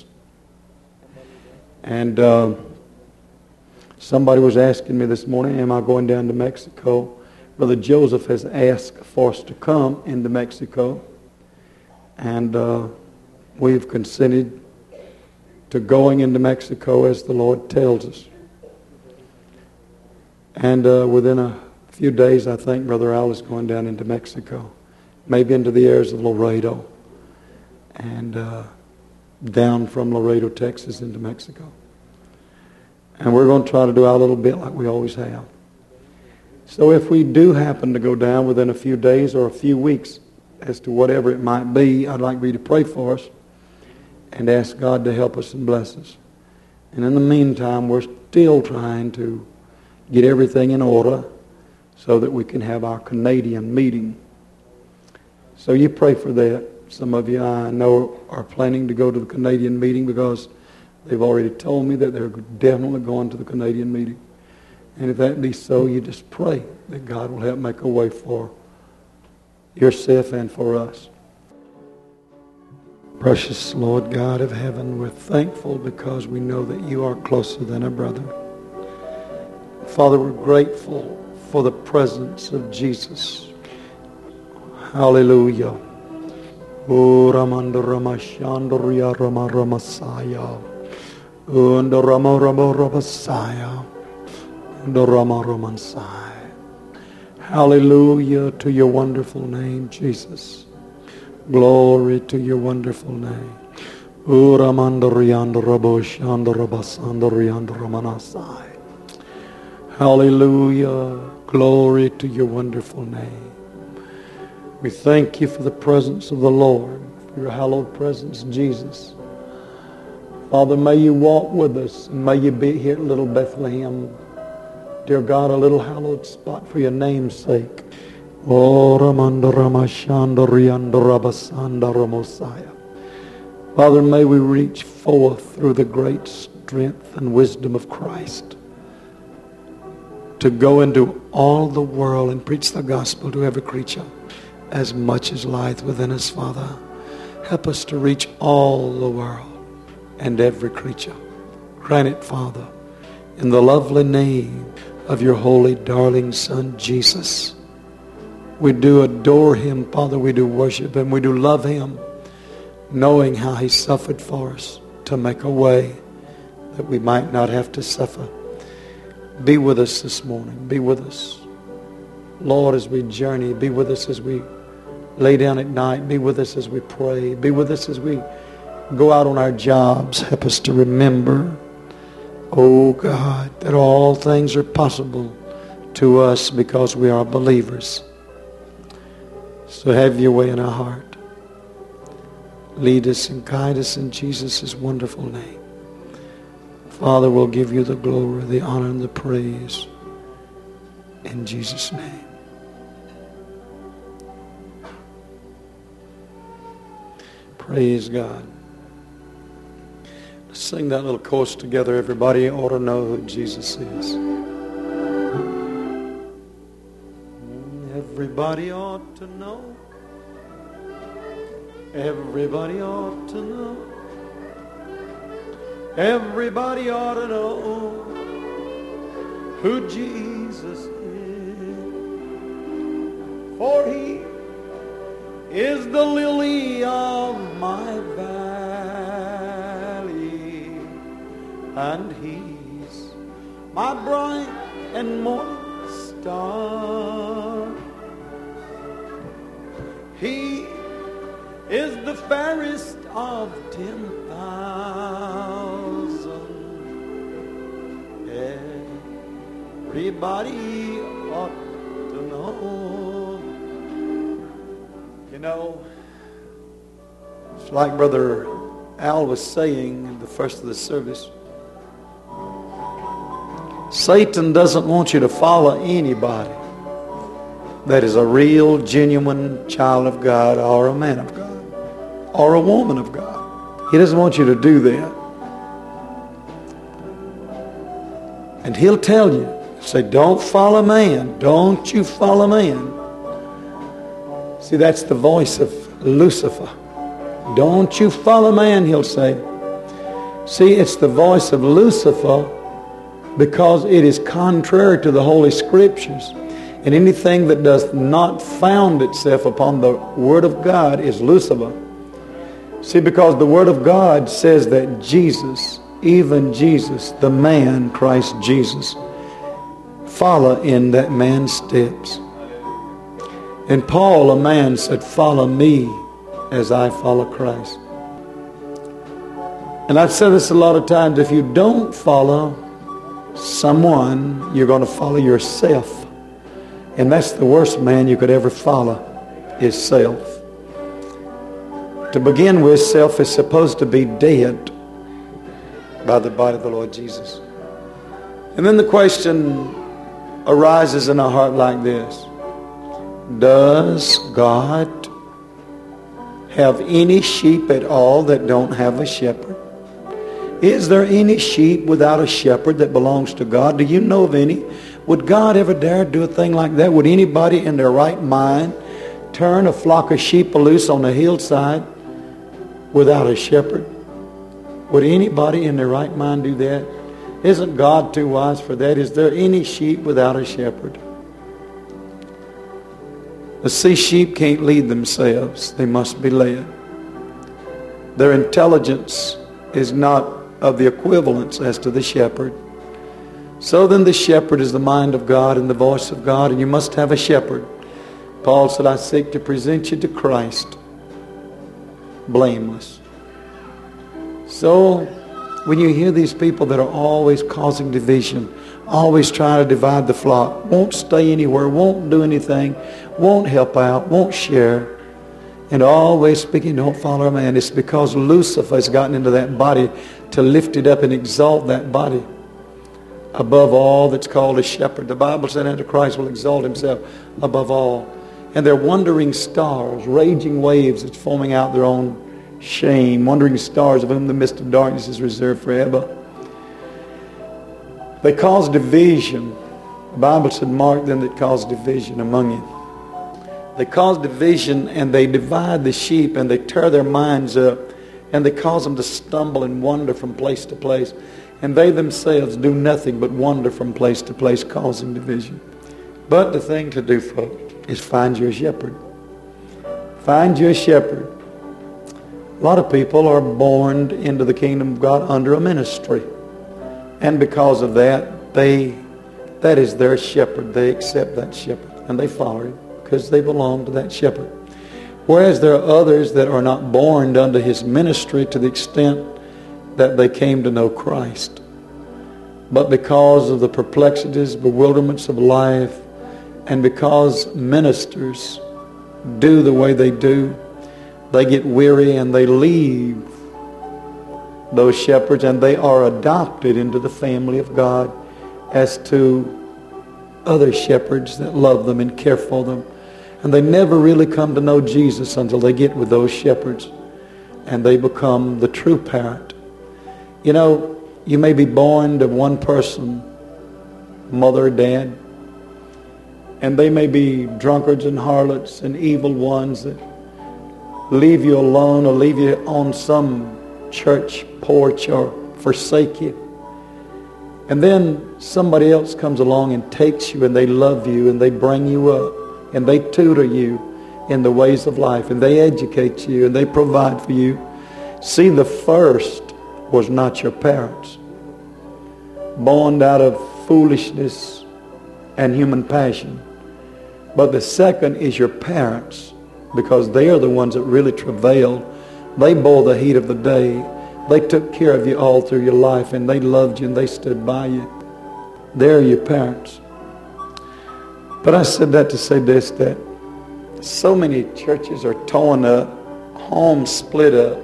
And somebody was asking me this morning, am I going down to Mexico? Brother Joseph has asked for us to come into Mexico. And we've consented to going into Mexico as the Lord tells us. And within a few days, I think Brother Al is going down into Mexico. Maybe into the areas of Laredo. And down from Laredo, Texas, into Mexico. And we're going to try to do our little bit like we always have. So if we do happen to go down within a few days or a few weeks, as to whatever it might be, I'd like for you to pray for us and ask God to help us and bless us. And in the meantime, we're still trying to get everything in order so that we can have our Canadian meeting. So you pray for that. Some of you I know are planning to go to the Canadian meeting because they've already told me that they're definitely going to the Canadian meeting. And if that be so, you just pray that God will help make a way for yourself and for us. Precious Lord God of heaven, we're thankful because we know that you are closer than a brother. Father, we're grateful for the presence of Jesus. Hallelujah. O Ramanda Ramashandoria Rama Ramasaya. Unda Rama Rama Ramasaya. Unda Rama Ramansai. Hallelujah to your wonderful name, Jesus. Glory to your wonderful name. O Ramanda Rianda Raboshanda Rabasanda Rianda Ramanasai. Hallelujah. Glory to your wonderful name. We thank you for the presence of the Lord, for your hallowed presence, Jesus. Father, may you walk with us, and may you be here at Little Bethlehem. Dear God, a little hallowed spot for your name's sake. Father, may we reach forth through the great strength and wisdom of Christ to go into all the world and preach the gospel to every creature as much as lieth within us, Father. Help us to reach all the world and every creature. Grant it, Father, in the lovely name of your holy, darling Son, Jesus. We do adore him, Father. We do worship him. We do love him, knowing how he suffered for us to make a way that we might not have to suffer. Be with us this morning. Be with us, Lord, as we journey. Be with us as we lay down at night. Be with us as we pray. Be with us as we go out on our jobs. Help us to remember, oh God, that all things are possible to us because we are believers. So have your way in our heart. Lead us and guide us in Jesus' wonderful name. Father, we'll give you the glory, the honor, and the praise in Jesus' name. Praise God. Let's sing that little chorus together. Everybody ought to know who Jesus is. Everybody ought to know. Everybody ought to know. Everybody ought to know who Jesus is. For he is the lily of my valley, and he's my bright and morning star. He is the fairest of 10,000. Everybody ought to know. You know, it's like Brother Al was saying in the first of the service. Satan doesn't want you to follow anybody that is a real, genuine child of God or a man of God or a woman of God. He doesn't want you to do that. And he'll tell you, say, don't follow man. Don't you follow man. See, that's the voice of Lucifer. Don't you follow man, he'll say. See, it's the voice of Lucifer because it is contrary to the Holy Scriptures. And anything that does not found itself upon the Word of God is Lucifer. See, because the Word of God says that Jesus, even Jesus, the man, Christ Jesus, follow in that man's steps. And Paul, a man, said, follow me as I follow Christ. And I've said this a lot of times, if you don't follow someone, you're going to follow yourself. And that's the worst man you could ever follow, is self. To begin with, self is supposed to be dead by the body of the Lord Jesus. And then the question arises in our heart like this. Does God have any sheep at all that don't have a shepherd? Is there any sheep without a shepherd that belongs to God? Do you know of any? Would God ever dare do a thing like that? Would anybody in their right mind turn a flock of sheep loose on a hillside without a shepherd? Would anybody in their right mind do that? Isn't God too wise for that? Is there any sheep without a shepherd? See, sheep can't lead themselves. They must be led. Their intelligence is not of the equivalence as to the shepherd. So then the shepherd is the mind of God and the voice of God, and you must have a shepherd. Paul said, I seek to present you to Christ blameless. So when you hear these people that are always causing division, always trying to divide the flock, won't stay anywhere, won't do anything, won't help out, won't share, and always speaking, don't follow a man, it's because Lucifer has gotten into that body to lift it up and exalt that body above all that's called a shepherd. The Bible said Antichrist will exalt himself above all. And they're wandering stars, raging waves that's foaming out their own shame, wandering stars of whom the mist of darkness is reserved forever. They cause division. The Bible said, mark them that cause division among you. They cause division, and they divide the sheep, and they tear their minds up, and they cause them to stumble and wander from place to place. And they themselves do nothing but wander from place to place, causing division. But the thing to do, folks, is find you a shepherd. Find you a shepherd. A lot of people are born into the kingdom of God under a ministry. And because of that, that is their shepherd. They accept that shepherd and they follow him because they belong to that shepherd. Whereas there are others that are not born unto his ministry to the extent that they came to know Christ. But because of the perplexities, bewilderments of life, and because ministers do the way they do, they get weary and they leave those shepherds, and they are adopted into the family of God as to other shepherds that love them and care for them. And they never really come to know Jesus until they get with those shepherds and they become the true parent. You know, you may be born to one person, mother or dad, and they may be drunkards and harlots and evil ones that leave you alone or leave you on some church porch or forsake you. And then somebody else comes along and takes you, and they love you, and they bring you up, and they tutor you in the ways of life, and they educate you, and they provide for you. See, the first was not your parents, born out of foolishness and human passion. But the second is your parents, because they are the ones that really travailed. They bore the heat of the day. They took care of you all through your life, and they loved you, and they stood by you. They're your parents. But I said that to say this, that so many churches are torn up, homes split up,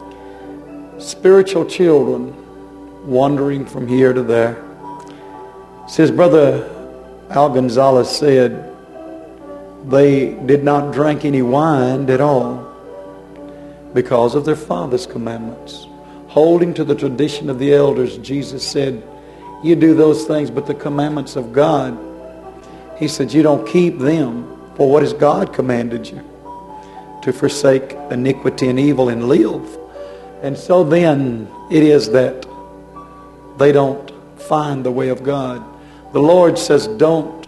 spiritual children wandering from here to there. Says Brother Al Gonzalez said, they did not drink any wine at all because of their father's commandments. Holding to the tradition of the elders, Jesus said, you do those things, but the commandments of God, he said, you don't keep them. For what has God commanded you? To forsake iniquity and evil and live. And so then it is that they don't find the way of God. The Lord says, don't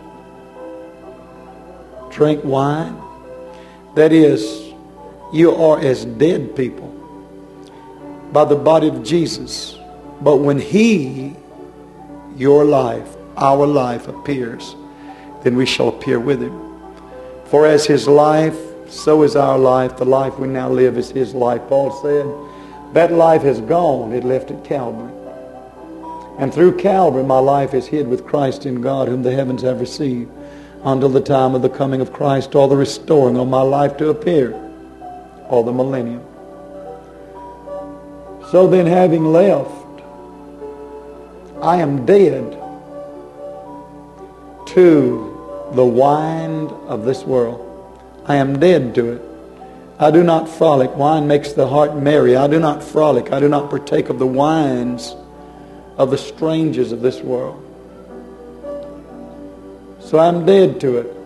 drink wine. That is, you are as dead people by the body of Jesus. But when He, your life, our life appears, then we shall appear with Him. For as His life, so is our life. The life we now live is His life. Paul said, that life has gone. It left at Calvary. And through Calvary, my life is hid with Christ in God, whom the heavens have received, until the time of the coming of Christ, or the restoring of my life to appear, or the millennium. So then, having left, I am dead to the wine of this world. I am dead to it. I do not frolic. Wine makes the heart merry. I do not frolic. I do not partake of the wines of the strangers of this world. So I'm dead to it.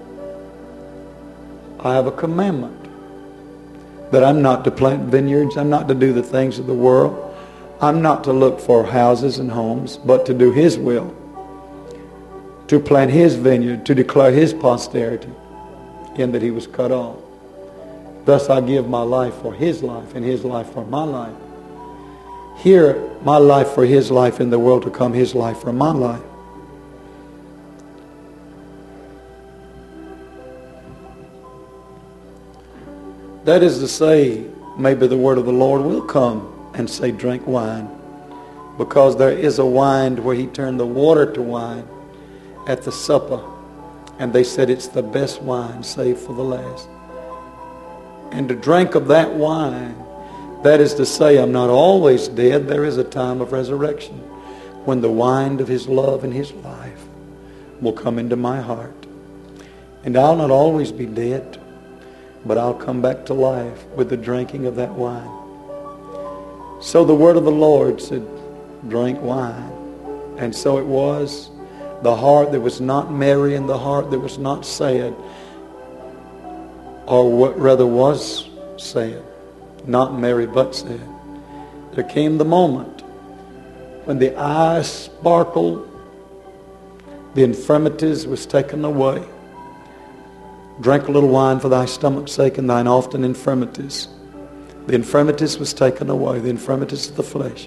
I have a commandment that I'm not to plant vineyards. I'm not to do the things of the world. I'm not to look for houses and homes, but to do His will. To plant His vineyard, to declare His posterity, in that He was cut off. Thus I give my life for His life, and His life for my life. Here, my life for His life, in the world to come, His life for my life. That is to say, maybe the word of the Lord will come and say, drink wine. Because there is a wine where He turned the water to wine at the supper. And they said it's the best wine, save for the last. And to drink of that wine That is to say, I'm not always dead. There is a time of resurrection when the wind of His love and His life will come into my heart. And I'll not always be dead, but I'll come back to life with the drinking of that wine. So the word of the Lord said, drink wine. And so it was. The heart that was not merry and the heart that was not sad, or what rather was sad, not merry but sad. There came the moment when the eyes sparkled, the infirmities was taken away. Drink a little wine for thy stomach's sake and thine often infirmities. The infirmities was taken away, the infirmities of the flesh.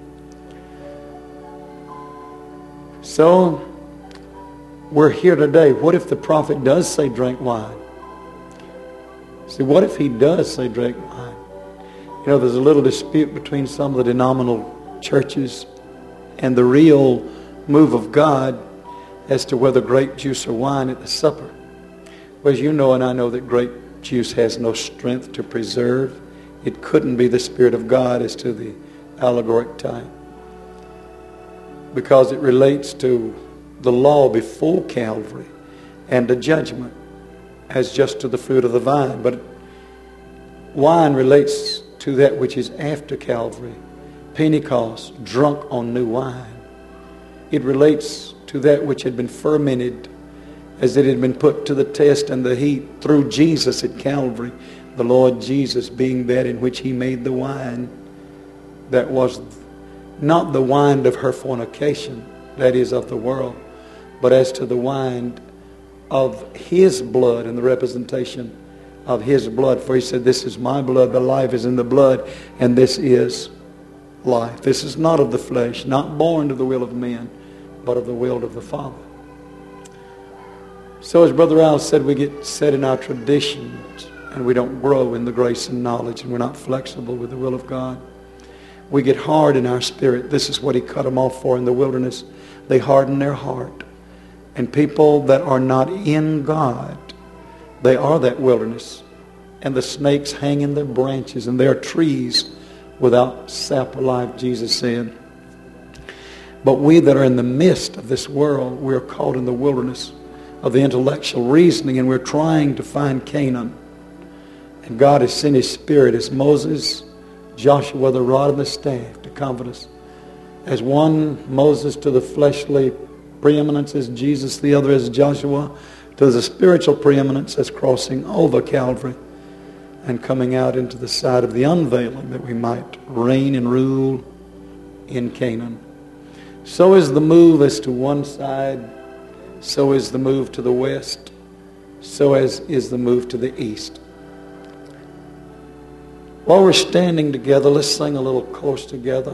So, we're here today. What if the prophet does say drink wine? See, what if he does say drink wine? You know, there's a little dispute between some of the denominational churches and the real move of God as to whether grape juice or wine at the supper. Well, as you know and I know that grape juice has no strength to preserve. It couldn't be the Spirit of God as to the allegoric type, because it relates to the law before Calvary and the judgment as just to the fruit of the vine. But wine relates to that which is after Calvary, Pentecost, drunk on new wine. It relates to that which had been fermented as it had been put to the test and the heat through Jesus at Calvary, the Lord Jesus being that in which He made the wine that was not the wine of her fornication, that is of the world, but as to the wine of His blood and the representation of His blood. For He said, this is my blood, the life is in the blood, and this is life. This is not of the flesh, not born to the will of men, but of the will of the Father. So as Brother Al said, we get set in our traditions and we don't grow in the grace and knowledge, and we're not flexible with the will of God. We get hard in our spirit. This is what He cut them off for in the wilderness. They harden their heart. And people that are not in God, they are that wilderness. And the snakes hang in their branches, and they are trees without sap or life, Jesus said. But we that are in the midst of this world, we are caught in the wilderness of the intellectual reasoning, and we're trying to find Canaan. And God has sent His Spirit as Moses, Joshua, the rod and the staff, to comfort us. As one, Moses to the fleshly preeminence as Jesus, the other as Joshua, to the spiritual preeminence as crossing over Calvary and coming out into the side of the unveiling, that we might reign and rule in Canaan. So is the move as to one side, so is the move to the west, so as is the move to the east. While we're standing together, let's sing a little chorus together.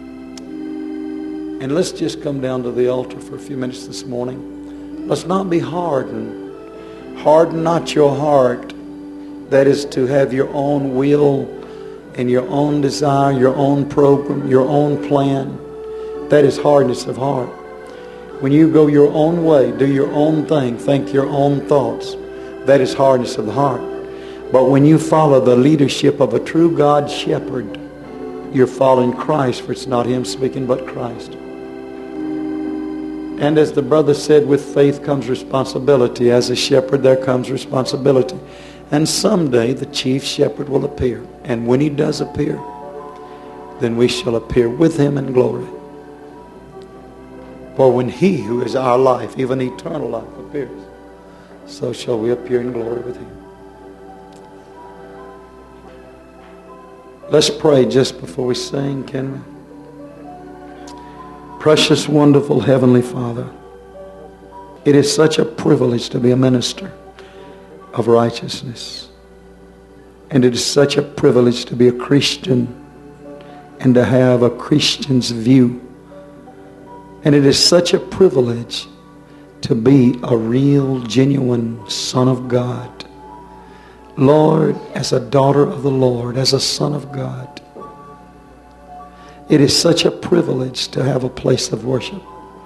And let's just come down to the altar for a few minutes this morning. Let's not be hardened. Harden not your heart. That is to have your own will and your own desire, your own program, your own plan. That is hardness of heart. When you go your own way, do your own thing, think your own thoughts, that is hardness of the heart. But when you follow the leadership of a true God shepherd, you're following Christ, for it's not Him speaking but Christ. And as the brother said, with faith comes responsibility. As a shepherd, there comes responsibility. And someday the chief shepherd will appear. And when He does appear, then we shall appear with Him in glory. For when He who is our life, even eternal life, appears, so shall we appear in glory with Him. Let's pray just before we sing, can we? Precious, wonderful Heavenly Father, it is such a privilege to be a minister of righteousness. And it is such a privilege to be a Christian and to have a Christian's view. And it is such a privilege to be a real, genuine son of God. Lord, as a daughter of the Lord, as a son of God, it is such a privilege to have a place of worship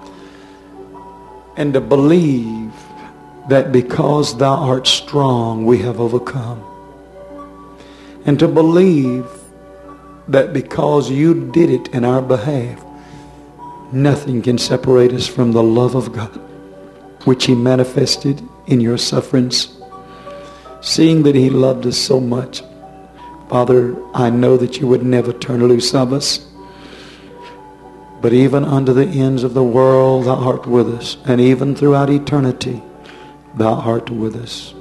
and to believe that because Thou art strong, we have overcome. And to believe that because you did it in our behalf, nothing can separate us from the love of God, which He manifested in your sufferings. Seeing that He loved us so much, Father, I know that you would never turn loose of us. But even unto the ends of the world, thou art with us. And even throughout eternity, thou art with us.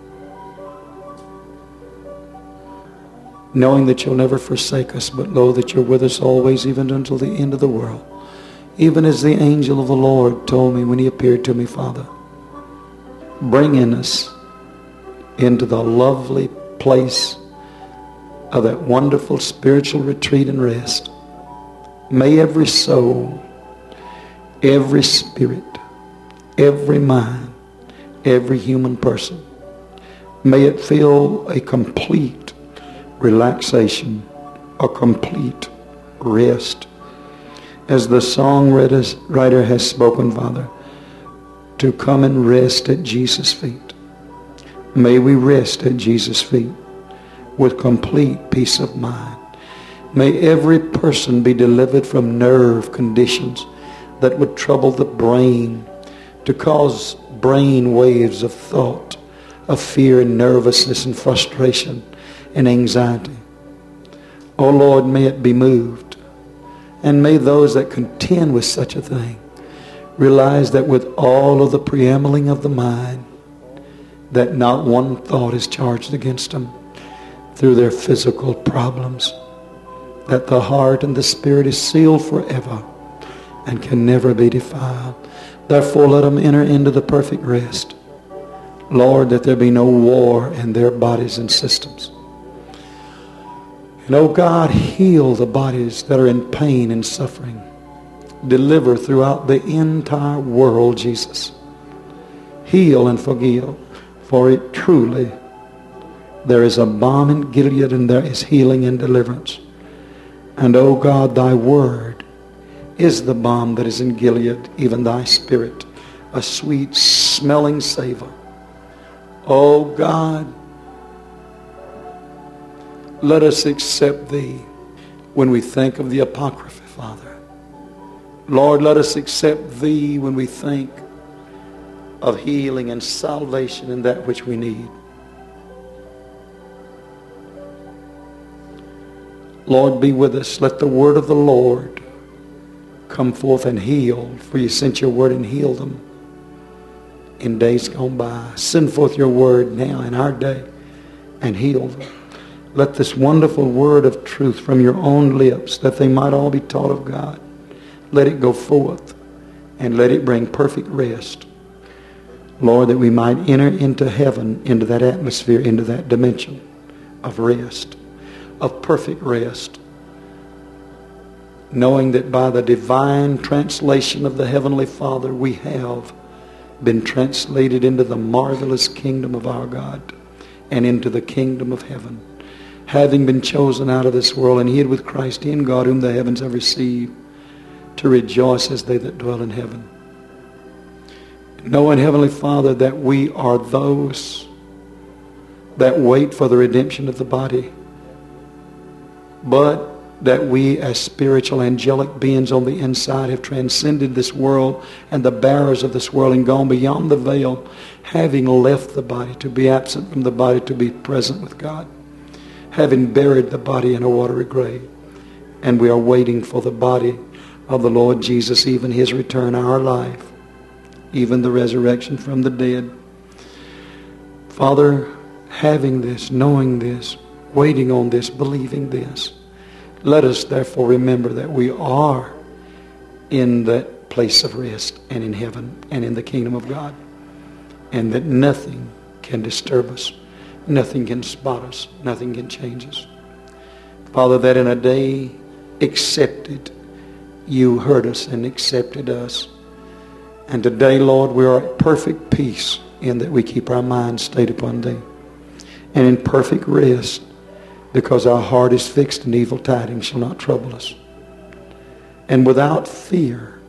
Knowing that you'll never forsake us, but lo, that you're with us always, even until the end of the world. Even as the angel of the Lord told me when he appeared to me, Father, bringing us into the lovely place of that wonderful spiritual retreat and rest. May every soul, every spirit, every mind, every human person, may it feel a complete relaxation, a complete rest. As the songwriter has spoken, Father, to come and rest at Jesus' feet. May we rest at Jesus' feet with complete peace of mind. May every person be delivered from nerve conditions that would trouble the brain, to cause brain waves of thought, of fear and nervousness and frustration and anxiety. Oh Lord, may it be moved. And may those that contend with such a thing realize that with all of the preambling of the mind, that not one thought is charged against them through their physical problems, that the heart and the spirit is sealed forever and can never be defiled. Therefore let them enter into the perfect rest. Lord, that there be no war in their bodies and systems. And oh God, heal the bodies that are in pain and suffering. Deliver throughout the entire world, Jesus. Heal and forgive, for it truly, there is a balm in Gilead, and there is healing and deliverance. And oh God, thy word is the balm that is in Gilead, even thy spirit, a sweet smelling savor. Oh God, let us accept thee when we think of the Apocrypha, Father. Lord, let us accept thee when we think of healing and salvation and that which we need. Lord, be with us. Let the word of the Lord come forth and heal, for you sent your word and healed them in days gone by. Send forth your word now in our day and heal them. Let this wonderful word of truth from your own lips, that they might all be taught of God, let it go forth and let it bring perfect rest. Lord, that we might enter into heaven, into that atmosphere, into that dimension of rest, of perfect rest, knowing that by the divine translation of the Heavenly Father, we have been translated into the marvelous kingdom of our God and into the kingdom of heaven, having been chosen out of this world and hid with Christ in God, whom the heavens have received, to rejoice as they that dwell in heaven. Knowing, Heavenly Father, that we are those that wait for the redemption of the body, but that we as spiritual angelic beings on the inside have transcended this world and the barriers of this world and gone beyond the veil, having left the body, to be absent from the body, to be present with God, having buried the body in a watery grave. And we are waiting for the body of the Lord Jesus, even his return, our life, even the resurrection from the dead. Father, having this, knowing this, waiting on this, believing this, let us therefore remember that we are in that place of rest and in heaven and in the kingdom of God, and that nothing can disturb us, nothing can spot us, nothing can change us. Father, that in a day accepted, you heard us and accepted us. And today, Lord, we are at perfect peace in that we keep our minds stayed upon thee, and in perfect rest, because our heart is fixed and evil tidings shall not trouble us. And without fear,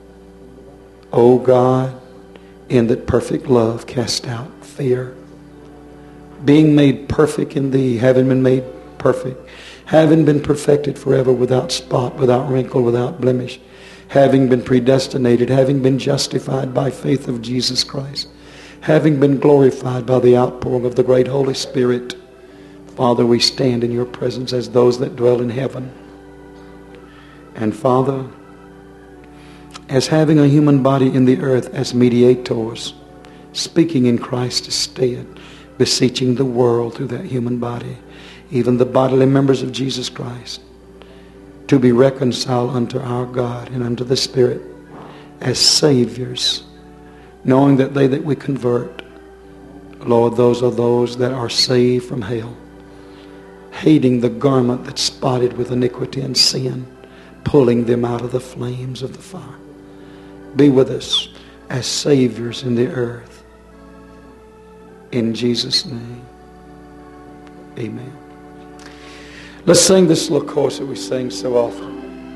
O God, in that perfect love cast out fear. Being made perfect in thee, having been made perfect, having been perfected forever without spot, without wrinkle, without blemish, having been predestinated, having been justified by faith of Jesus Christ, having been glorified by the outpouring of the great Holy Spirit. Father, we stand in your presence as those that dwell in heaven. And Father, as having a human body in the earth as mediators, speaking in Christ's stead, beseeching the world through that human body, even the bodily members of Jesus Christ, to be reconciled unto our God and unto the Spirit as Saviors, knowing that they that we convert, Lord, those are those that are saved from hell, hating the garment that's spotted with iniquity and sin, pulling them out of the flames of the fire. Be with us as Saviors in the earth. In Jesus' name, amen. Let's sing this little chorus that we sing so often.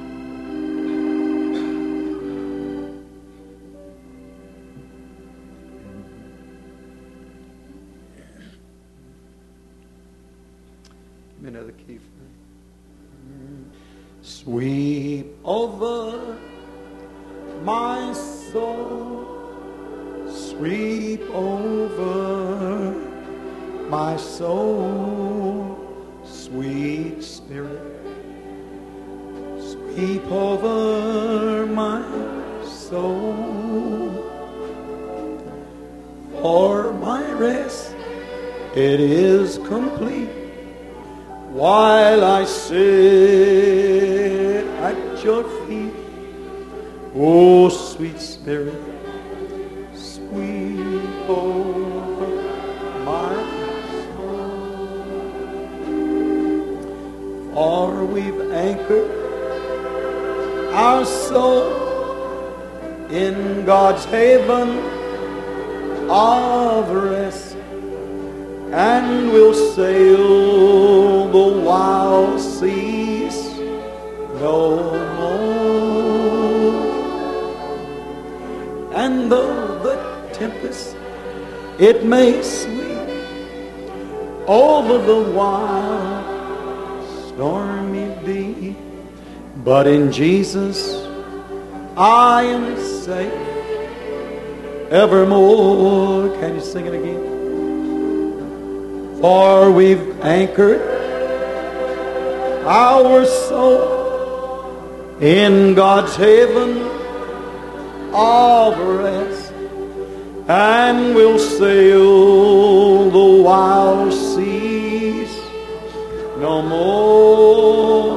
Another key for me. Sweep over my soul, sweep over my soul, sweet Spirit, sweep over my soul. For my rest, it is complete, while I sit at your feet. Oh, sweet Spirit, sweep over my soul. For we've anchored our soul in God's haven of rest, and we'll sail the wild seas no more. And though the tempest it may sweep over the wild stormy deep, but in Jesus I am safe evermore. Can you sing it again? For we've anchored our soul in God's haven of rest, and we'll sail the wild seas no more.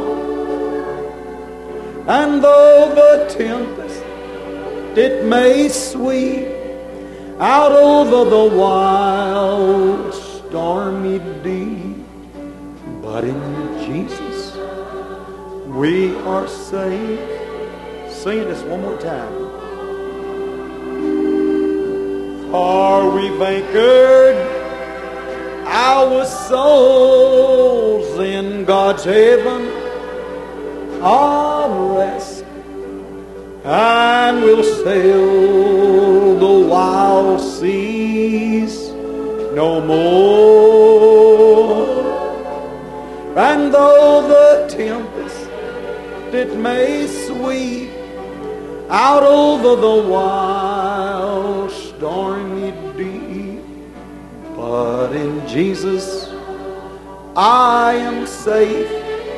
And though the tempest it may sweep out over the wild stormy deep, but in Jesus we are safe. Sing this one more time. For we've anchored our souls in God's haven of rest, and we'll sail the wild seas no more. And though the tempest it may sweep out over the wild stormy deep, but in Jesus I am safe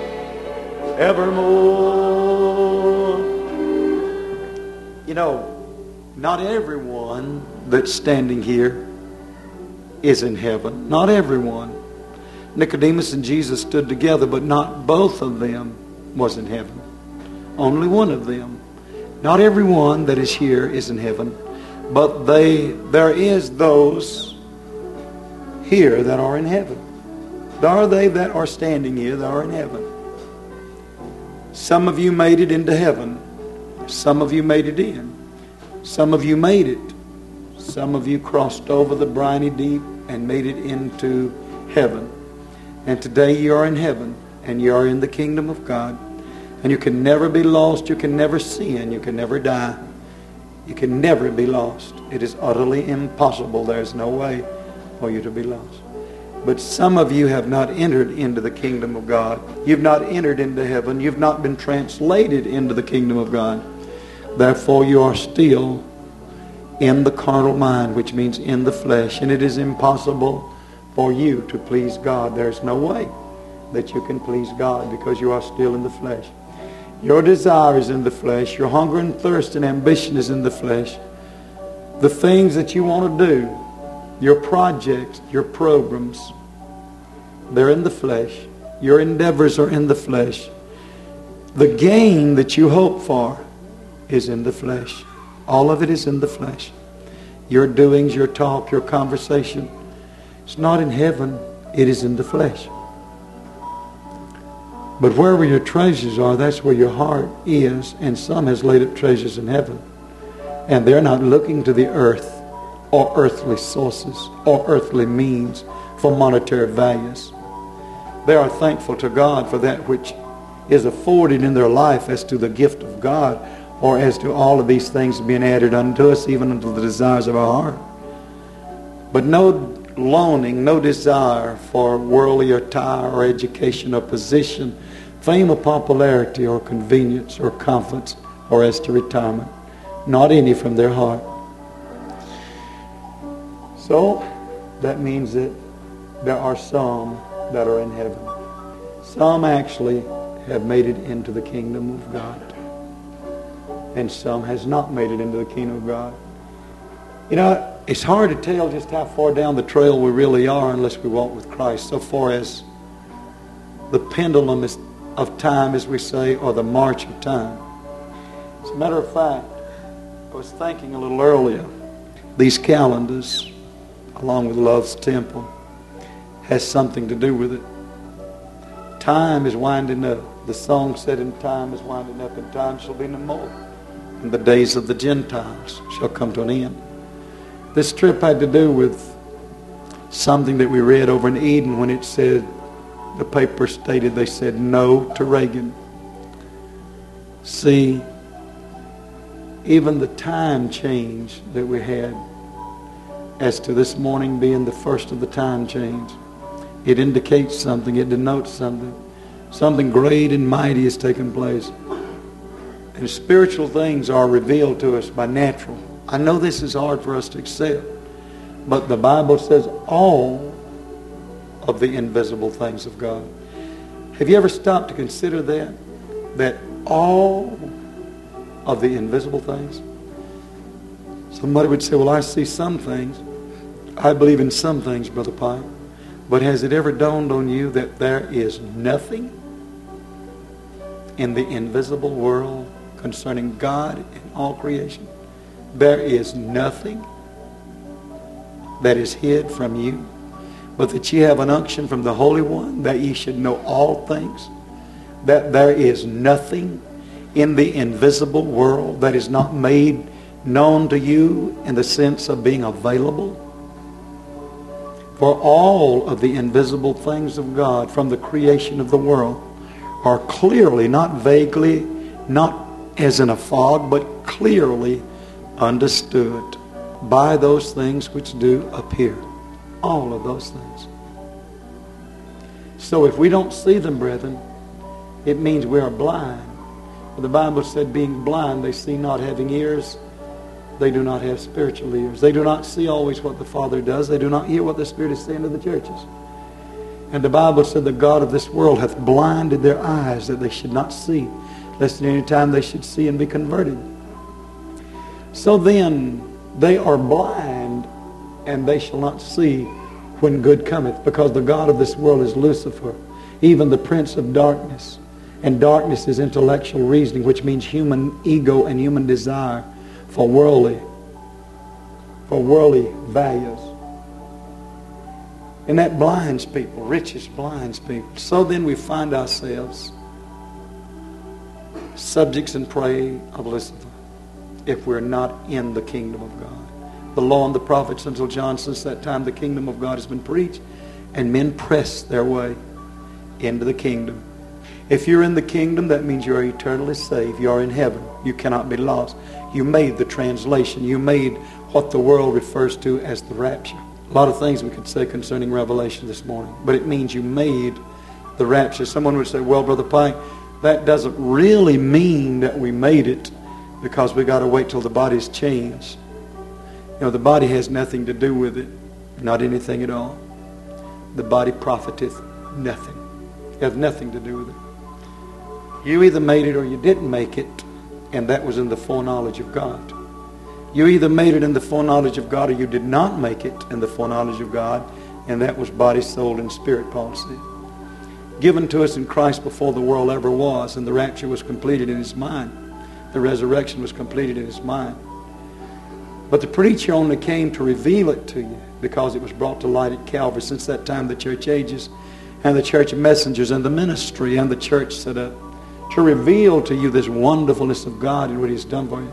evermore. You know, not everyone that's standing here is in heaven. Not everyone. Nicodemus and Jesus stood together, but not both of them was in heaven. Only one of them. Not everyone that is here is in heaven, but there is those here that are in heaven. There are they that are standing here that are in heaven. Some of you made it into heaven. Some of you made it in. Some of you made it. Some of you crossed over the briny deep and made it into heaven. And today you are in heaven, and you are in the kingdom of God. And you can never be lost. You can never sin. You can never die. You can never be lost. It is utterly impossible. There's no way for you to be lost. But some of you have not entered into the kingdom of God. You've not entered into heaven. You've not been translated into the kingdom of God. Therefore, you are still in the carnal mind, which means in the flesh. And it is impossible for you to please God. There's no way that you can please God because you are still in the flesh. Your desire is in the flesh. Your hunger and thirst and ambition is in the flesh. The things that you want to do, your projects, your programs, they're in the flesh. Your endeavors are in the flesh. The gain that you hope for is in the flesh. All of it is in the flesh. Your doings, your talk, your conversation. It's not in heaven. It is in the flesh. But wherever your treasures are, that's where your heart is. And some has laid up treasures in heaven. And they're not looking to the earth or earthly sources or earthly means for monetary values. They are thankful to God for that which is afforded in their life as to the gift of God, or as to all of these things being added unto us, even unto the desires of our heart. But no longing, no desire for worldly attire or education or position, fame or popularity or convenience or comforts, or as to retirement. Not any from their heart. So, that means that there are some that are in heaven. Some actually have made it into the kingdom of God. And some has not made it into the kingdom of God. You know, it's hard to tell just how far down the trail we really are unless we walk with Christ. So far as the pendulum of time, as we say, or the march of time. As a matter of fact, I was thinking a little earlier, these calendars, along with Love's Temple, has something to do with it. Time is winding up. The song said, "In time is winding up, and time shall be no more. And the days of the Gentiles shall come to an end." This trip had to do with something that we read over in Eden when it said, the paper stated, they said no to Reagan. See, even the time change that we had as to this morning being the first of the time change, it indicates something, it denotes something. Something great and mighty has taken place. And spiritual things are revealed to us by natural. I know this is hard for us to accept, but the Bible says all of the invisible things of God. Have you ever stopped to consider that? That all of the invisible things? Somebody would say, well, I see some things. I believe in some things, Brother Pike. But has it ever dawned on you that there is nothing in the invisible world concerning God and all creation? There is nothing that is hid from you, but that ye have an unction from the Holy One, that ye should know all things. That there is nothing in the invisible world that is not made known to you in the sense of being available. For all of the invisible things of God from the creation of the world are clearly, not vaguely, not as in a fog, but clearly understood by those things which do appear. All of those things. So if we don't see them, brethren, it means we are blind. The Bible said, being blind, they see not, having ears, they do not have spiritual ears. They do not see always what the Father does. They do not hear what the Spirit is saying to the churches. And the Bible said, the God of this world hath blinded their eyes that they should not see, lest at any time they should see and be converted. So then, they are blind, and they shall not see when good cometh, because the God of this world is Lucifer, even the prince of darkness. And darkness is intellectual reasoning, which means human ego and human desire for worldly values. And that blinds people. Riches blinds people. So then we find ourselves subjects and prey of Lucifer if we're not in the kingdom of God. The law and the prophets until John, since that time the kingdom of God has been preached, and men press their way into the kingdom. If you're in the kingdom, that means you're eternally saved. You are in heaven. You cannot be lost. You made the translation. You made what the world refers to as the rapture. A lot of things we could say concerning Revelation this morning, but it means you made the rapture. Someone would say, well, Brother Pike, that doesn't really mean that we made it, because we got to wait till the body's changed. You know, the body has nothing to do with it, not anything at all. The body profiteth nothing. It has nothing to do with it. You either made it or you didn't make it, and that was in the foreknowledge of God. You either made it in the foreknowledge of God or you did not make it in the foreknowledge of God, and that was body, soul, and spirit, Paul said. Given to us in Christ before the world ever was, and the rapture was completed in His mind. The resurrection was completed in His mind. But the preacher only came to reveal it to you because it was brought to light at Calvary. Since that time, the church ages, and the church messengers, and the ministry, and the church set up to reveal to you this wonderfulness of God and what He's done for you.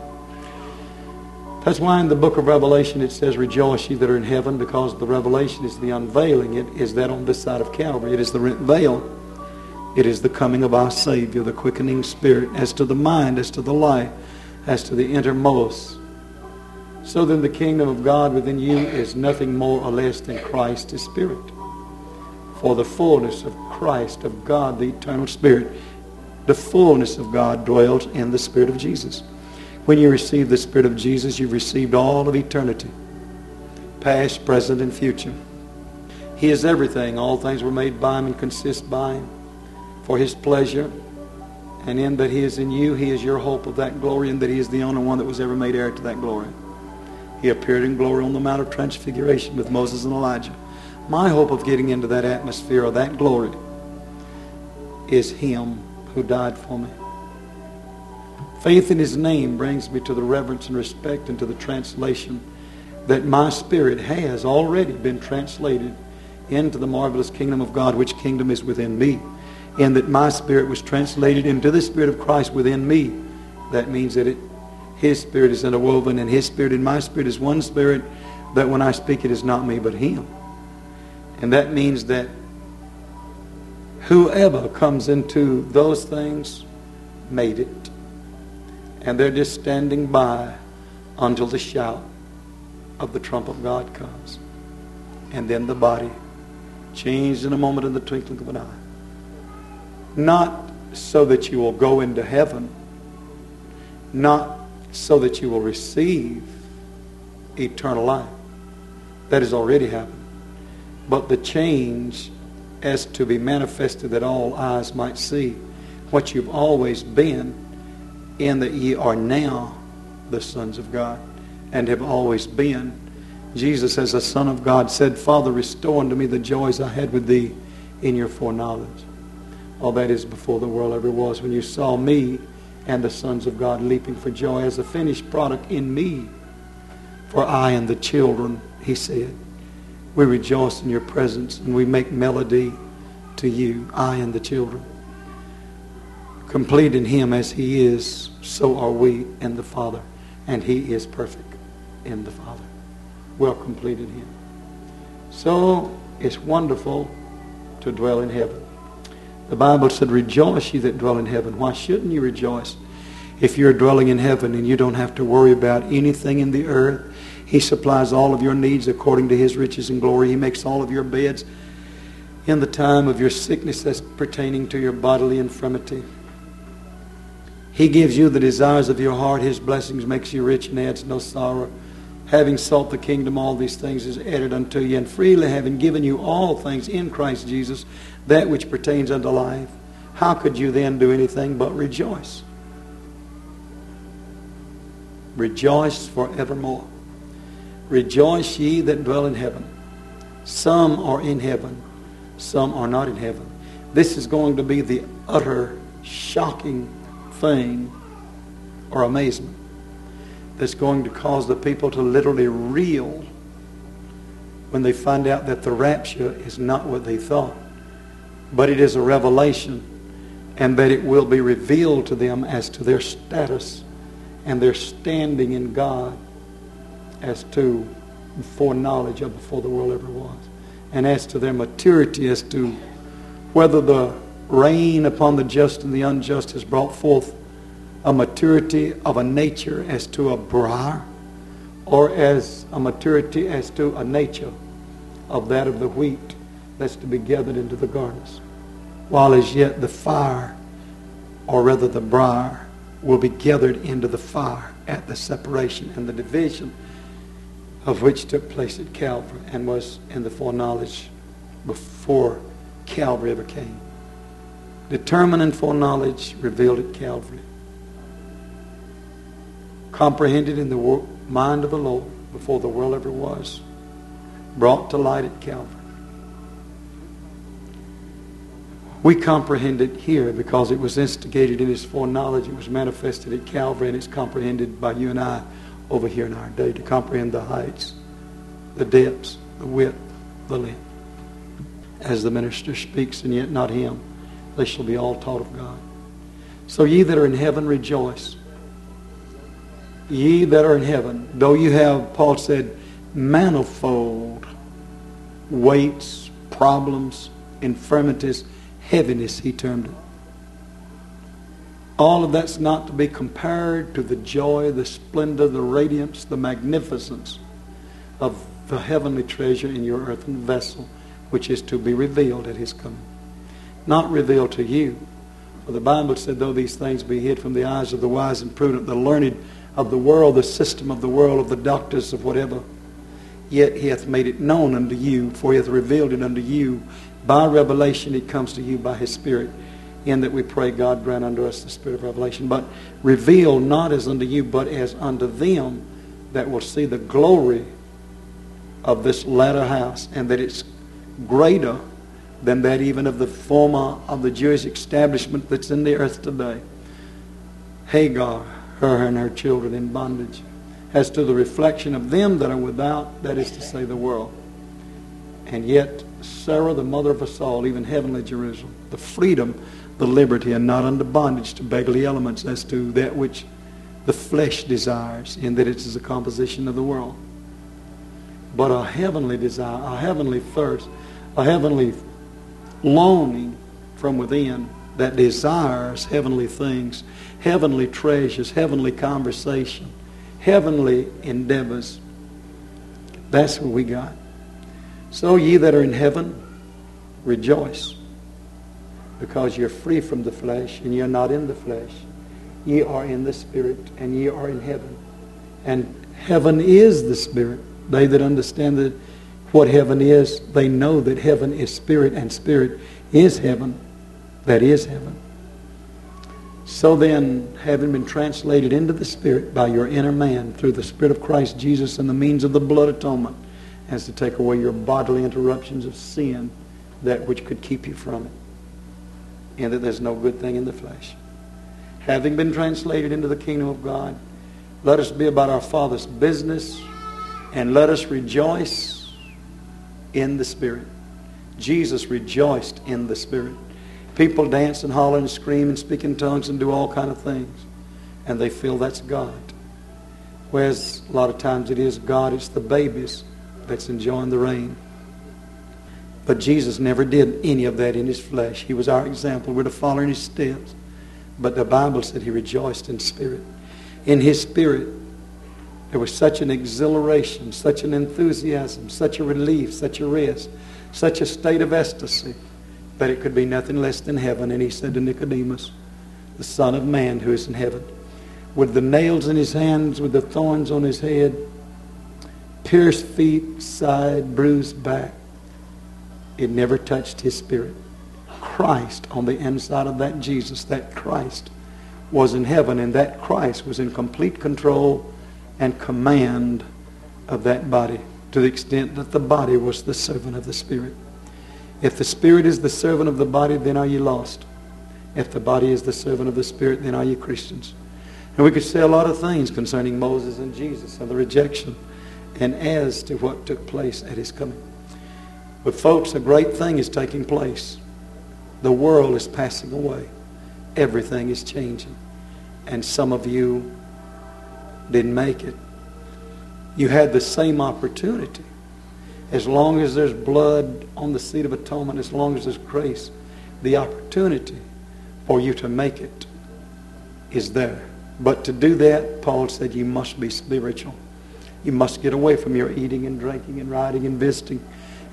That's why in the book of Revelation it says, rejoice ye that are in heaven, because the revelation is the unveiling. It is that on this side of Calvary. It is the rent veil. It is the coming of our Savior, the quickening Spirit, as to the mind, as to the life, as to the innermost. So then the kingdom of God within you is nothing more or less than Christ His Spirit. For the fullness of Christ, of God, the eternal Spirit, the fullness of God dwells in the Spirit of Jesus. When you receive the Spirit of Jesus, you've received all of eternity, past, present, and future. He is everything. All things were made by Him and consist by Him for His pleasure. And in that He is in you, He is your hope of that glory, and that He is the only one that was ever made heir to that glory. He appeared in glory on the Mount of Transfiguration with Moses and Elijah. My hope of getting into that atmosphere of that glory is Him who died for me. Faith in His name brings me to the reverence and respect and to the translation that my spirit has already been translated into the marvelous kingdom of God, which kingdom is within me. And that my spirit was translated into the Spirit of Christ within me. That means that His Spirit is interwoven, and His Spirit and my spirit is one Spirit, that when I speak it is not me but Him. And that means that whoever comes into those things made it. And they're just standing by until the shout of the trump of God comes. And then the body changed in a moment, in the twinkling of an eye. Not so that you will go into heaven. Not so that you will receive eternal life. That has already happened. But the change as to be manifested that all eyes might see what you've always been, in that ye are now the sons of God, and have always been. Jesus, as a Son of God, said, Father, restore unto me the joys I had with Thee in your foreknowledge. All that is before the world ever was, when you saw me and the sons of God leaping for joy as a finished product in me. For I and the children, He said, we rejoice in your presence, and we make melody to you, I and the children. Complete in Him as He is, so are we in the Father. And He is perfect in the Father. Well complete in Him. So it's wonderful to dwell in heaven. The Bible said, rejoice ye that dwell in heaven. Why shouldn't you rejoice if you're dwelling in heaven and you don't have to worry about anything in the earth? He supplies all of your needs according to His riches and glory. He makes all of your beds in the time of your sickness as pertaining to your bodily infirmity. He gives you the desires of your heart. His blessings makes you rich and adds no sorrow. Having sought the kingdom, all these things is added unto you. And freely having given you all things in Christ Jesus, that which pertains unto life, how could you then do anything but rejoice? Rejoice forevermore. Rejoice ye that dwell in heaven. Some are in heaven, some are not in heaven. This is going to be the utter shocking thing or amazement that's going to cause the people to literally reel when they find out that the rapture is not what they thought, but it is a revelation, and that it will be revealed to them as to their status and their standing in God, as to foreknowledge of before the world ever was, and as to their maturity, as to whether the rain upon the just and the unjust has brought forth a maturity of a nature as to a briar, or as a maturity as to a nature of that of the wheat that's to be gathered into the garners. While as yet the fire, or rather the briar, will be gathered into the fire at the separation and the division of which took place at Calvary and was in the foreknowledge before Calvary ever came. Determining foreknowledge revealed at Calvary. Comprehended in the mind of the Lord before the world ever was. Brought to light at Calvary. We comprehend it here because it was instigated in His foreknowledge. It was manifested at Calvary, and it's comprehended by you and I over here in our day to comprehend the heights, the depths, the width, the length. As the minister speaks, and yet not him, they shall be all taught of God. So ye that are in heaven rejoice. Ye that are in heaven, though you have, Paul said, manifold weights, problems, infirmities, heaviness, he termed it. All of that's not to be compared to the joy, the splendor, the radiance, the magnificence of the heavenly treasure in your earthen vessel, which is to be revealed at His coming. Not revealed to you. For the Bible said, though these things be hid from the eyes of the wise and prudent, the learned of the world, the system of the world, of the doctors of whatever, yet He hath made it known unto you, for He hath revealed it unto you. By revelation it comes to you by His Spirit, in that we pray God grant unto us the Spirit of revelation. But revealed not as unto you, but as unto them that will see the glory of this latter house, and that it's greater than that even of the former of the Jewish establishment that's in the earth today. Hagar, her and her children in bondage, as to the reflection of them that are without, that is to say the world. And yet Sarah, the mother of us all, even heavenly Jerusalem, the freedom, the liberty, and not under bondage to beggarly elements as to that which the flesh desires, in that it is a composition of the world. But a heavenly desire, a heavenly thirst, a heavenly longing from within that desires heavenly things, heavenly treasures, heavenly conversation, heavenly endeavors. That's what we got. So ye that are in heaven, rejoice, because you're free from the flesh, and you're not in the flesh. Ye are in the Spirit, and ye are in heaven. And heaven is the Spirit. They that understand that what heaven is, they know that heaven is Spirit, and Spirit is heaven. That is heaven. So then, having been translated into the Spirit by your inner man through the Spirit of Christ Jesus and the means of the blood atonement, as to take away your bodily interruptions of sin, that which could keep you from it, and that there's no good thing in the flesh. Having been translated into the kingdom of God, let us be about our Father's business, and let us rejoice in the Spirit. Jesus rejoiced in the Spirit. People dance and holler and scream and speak in tongues and do all kind of things, and they feel that's God. Whereas a lot of times it is God, it's the babies that's enjoying the rain. But Jesus never did any of that in His flesh. He was our example. We're to follow in His steps. But the Bible said He rejoiced in spirit. In His Spirit, there was such an exhilaration, such an enthusiasm, such a relief, such a rest, such a state of ecstasy, that it could be nothing less than heaven. And He said to Nicodemus, the Son of Man who is in heaven, with the nails in His hands, with the thorns on His head, pierced feet, side, bruised back, it never touched His spirit. Christ on the inside of that Jesus, that Christ was in heaven, and that Christ was in complete control and command of that body, to the extent that the body was the servant of the Spirit. If the Spirit is the servant of the body, then are you lost. If the body is the servant of the Spirit, then are you Christians. And we could say a lot of things concerning Moses and Jesus and the rejection, and as to what took place at His coming. But folks, a great thing is taking place. The world is passing away. Everything is changing. And some of you didn't make it. You had the same opportunity. As long as there's blood on the seat of atonement, as long as there's grace, the opportunity for you to make it is there. But to do that, Paul said, you must be spiritual. You must get away from your eating and drinking and riding and visiting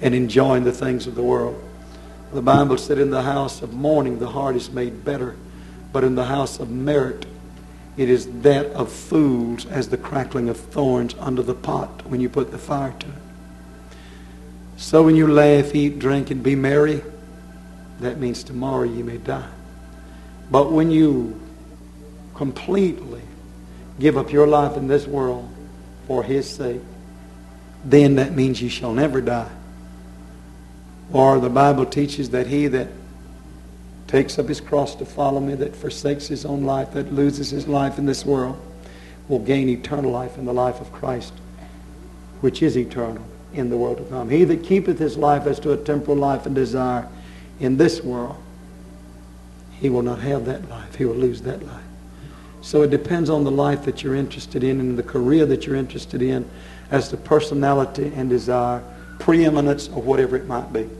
and enjoying the things of the world. The Bible said, in the house of mourning the heart is made better, but in the house of merit it is that of fools as the crackling of thorns under the pot when you put the fire to it. So when you laugh, eat, drink, and be merry, that means tomorrow you may die. But when you completely give up your life in this world for His sake, then that means you shall never die. Or the Bible teaches that he that takes up his cross to follow me, that forsakes his own life, that loses his life in this world, will gain eternal life in the life of Christ, which is eternal in the world to come. He that keepeth his life as to a temporal life and desire in this world, he will not have that life. He will lose that life. So it depends on the life that you're interested in and the career that you're interested in as to personality and desire, preeminence, or whatever it might be.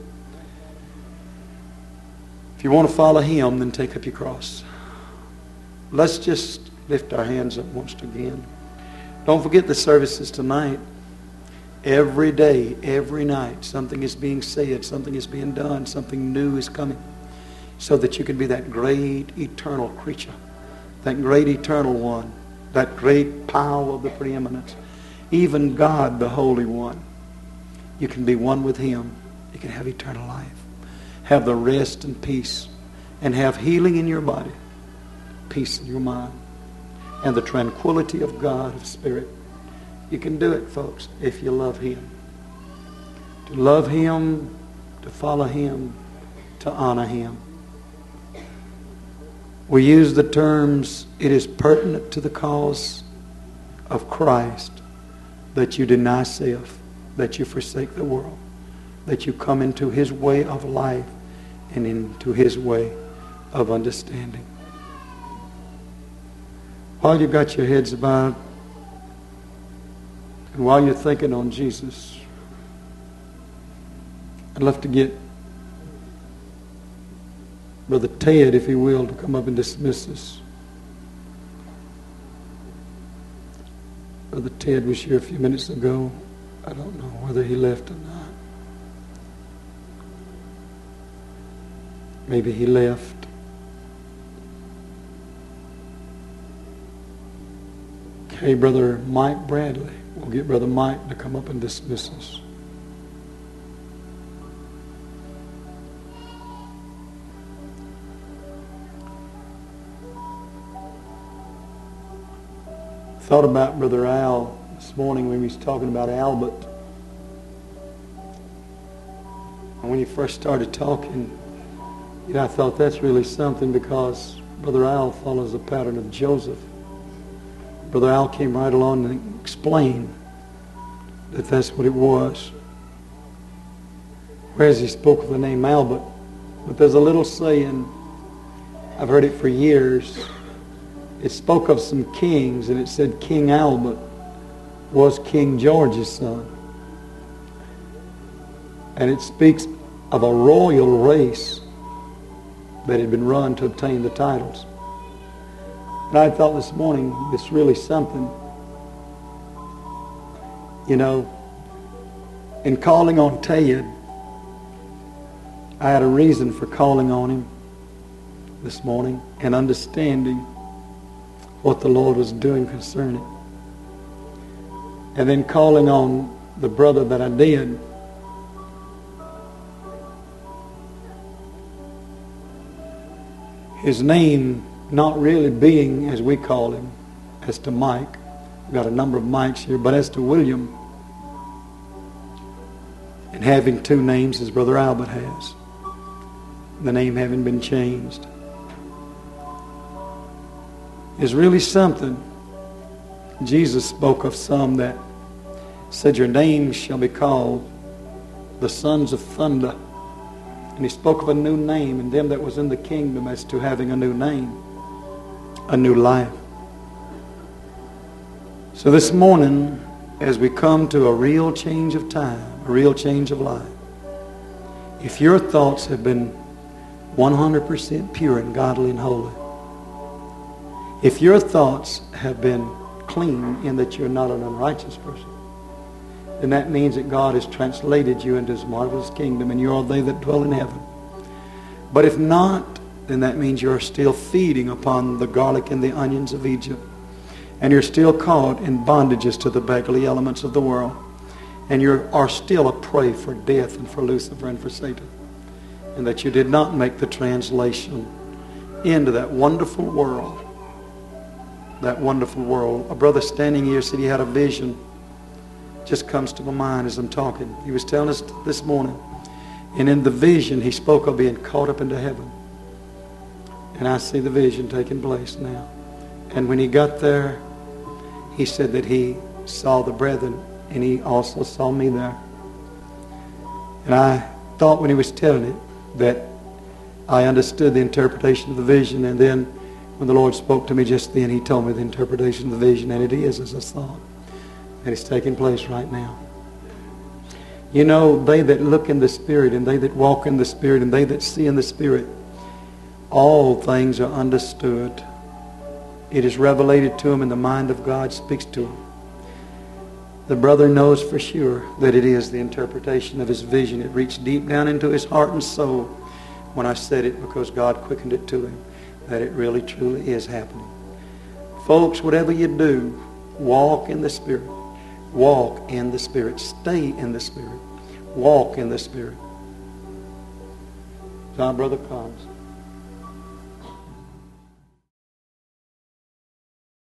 If you want to follow Him, then take up your cross. Let's just lift our hands up once again. Don't forget the services tonight. Every day, every night, something is being said, something is being done, something new is coming, so that you can be that great eternal creature, that great eternal one, that great power of the preeminence. Even God, the Holy One. You can be one with Him. You can have eternal life. Have the rest and peace. And have healing in your body. Peace in your mind. And the tranquility of God of spirit. You can do it, folks, if you love Him. To love Him, to follow Him, to honor Him. We use the terms, it is pertinent to the cause of Christ that you deny self, that you forsake the world, that you come into His way of life and into His way of understanding. While you've got your heads bowed, and while you're thinking on Jesus, I'd love to get Brother Ted, if he will, to come up and dismiss us. Brother Ted was here a few minutes ago. I don't know whether he left or not. Maybe he left. Okay, Brother Mike Bradley. We'll get Brother Mike to come up and dismiss us. Thought about Brother Al this morning when he was talking about Albert. And when he first started talking, I thought that's really something, because Brother Al follows the pattern of Joseph. Brother Al came right along and explained that that's what it was. Whereas he spoke of the name Albert. But there's a little saying, I've heard it for years. It spoke of some kings, and it said King Albert was King George's son. And it speaks of a royal race that had been run to obtain the titles. And I thought this morning, it's really something. In calling on Ted, I had a reason for calling on him this morning and understanding what the Lord was doing concerning it. And then calling on the brother that I did, his name not really being as we call him, as to Mike. We've got a number of Mikes here, but as to William, and having two names as Brother Albert has, the name having been changed, is really something. Jesus spoke of some that said, your names shall be called the sons of thunder. And he spoke of a new name, and them that was in the kingdom as to having a new name, a new life. So this morning, as we come to a real change of time, a real change of life, if your thoughts have been 100% pure and godly and holy, if your thoughts have been clean in that you're not an unrighteous person, then that means that God has translated you into His marvelous kingdom, and you are they that dwell in heaven. But if not, then that means you are still feeding upon the garlic and the onions of Egypt. And you're still caught in bondages to the beggarly elements of the world. And you are still a prey for death and for Lucifer and for Satan. And that you did not make the translation into that wonderful world. That wonderful world. A brother standing here said he had a vision. Just comes to my mind as I'm talking. He was telling us this morning. And in the vision, he spoke of being caught up into heaven. And I see the vision taking place now. And when he got there, he said that he saw the brethren, and he also saw me there. And I thought when he was telling it that I understood the interpretation of the vision. And then when the Lord spoke to me just then, He told me the interpretation of the vision. And it is as I thought. And it's taking place right now. You know, they that look in the Spirit, and they that walk in the Spirit, and they that see in the Spirit, all things are understood. It is revelated to them, and the mind of God speaks to them. The brother knows for sure that it is the interpretation of his vision. It reached deep down into his heart and soul when I said it, because God quickened it to him, that it really truly is happening. Folks, whatever you do, walk in the Spirit. Walk in the Spirit. Stay in the Spirit. Walk in the Spirit. As our brother comes.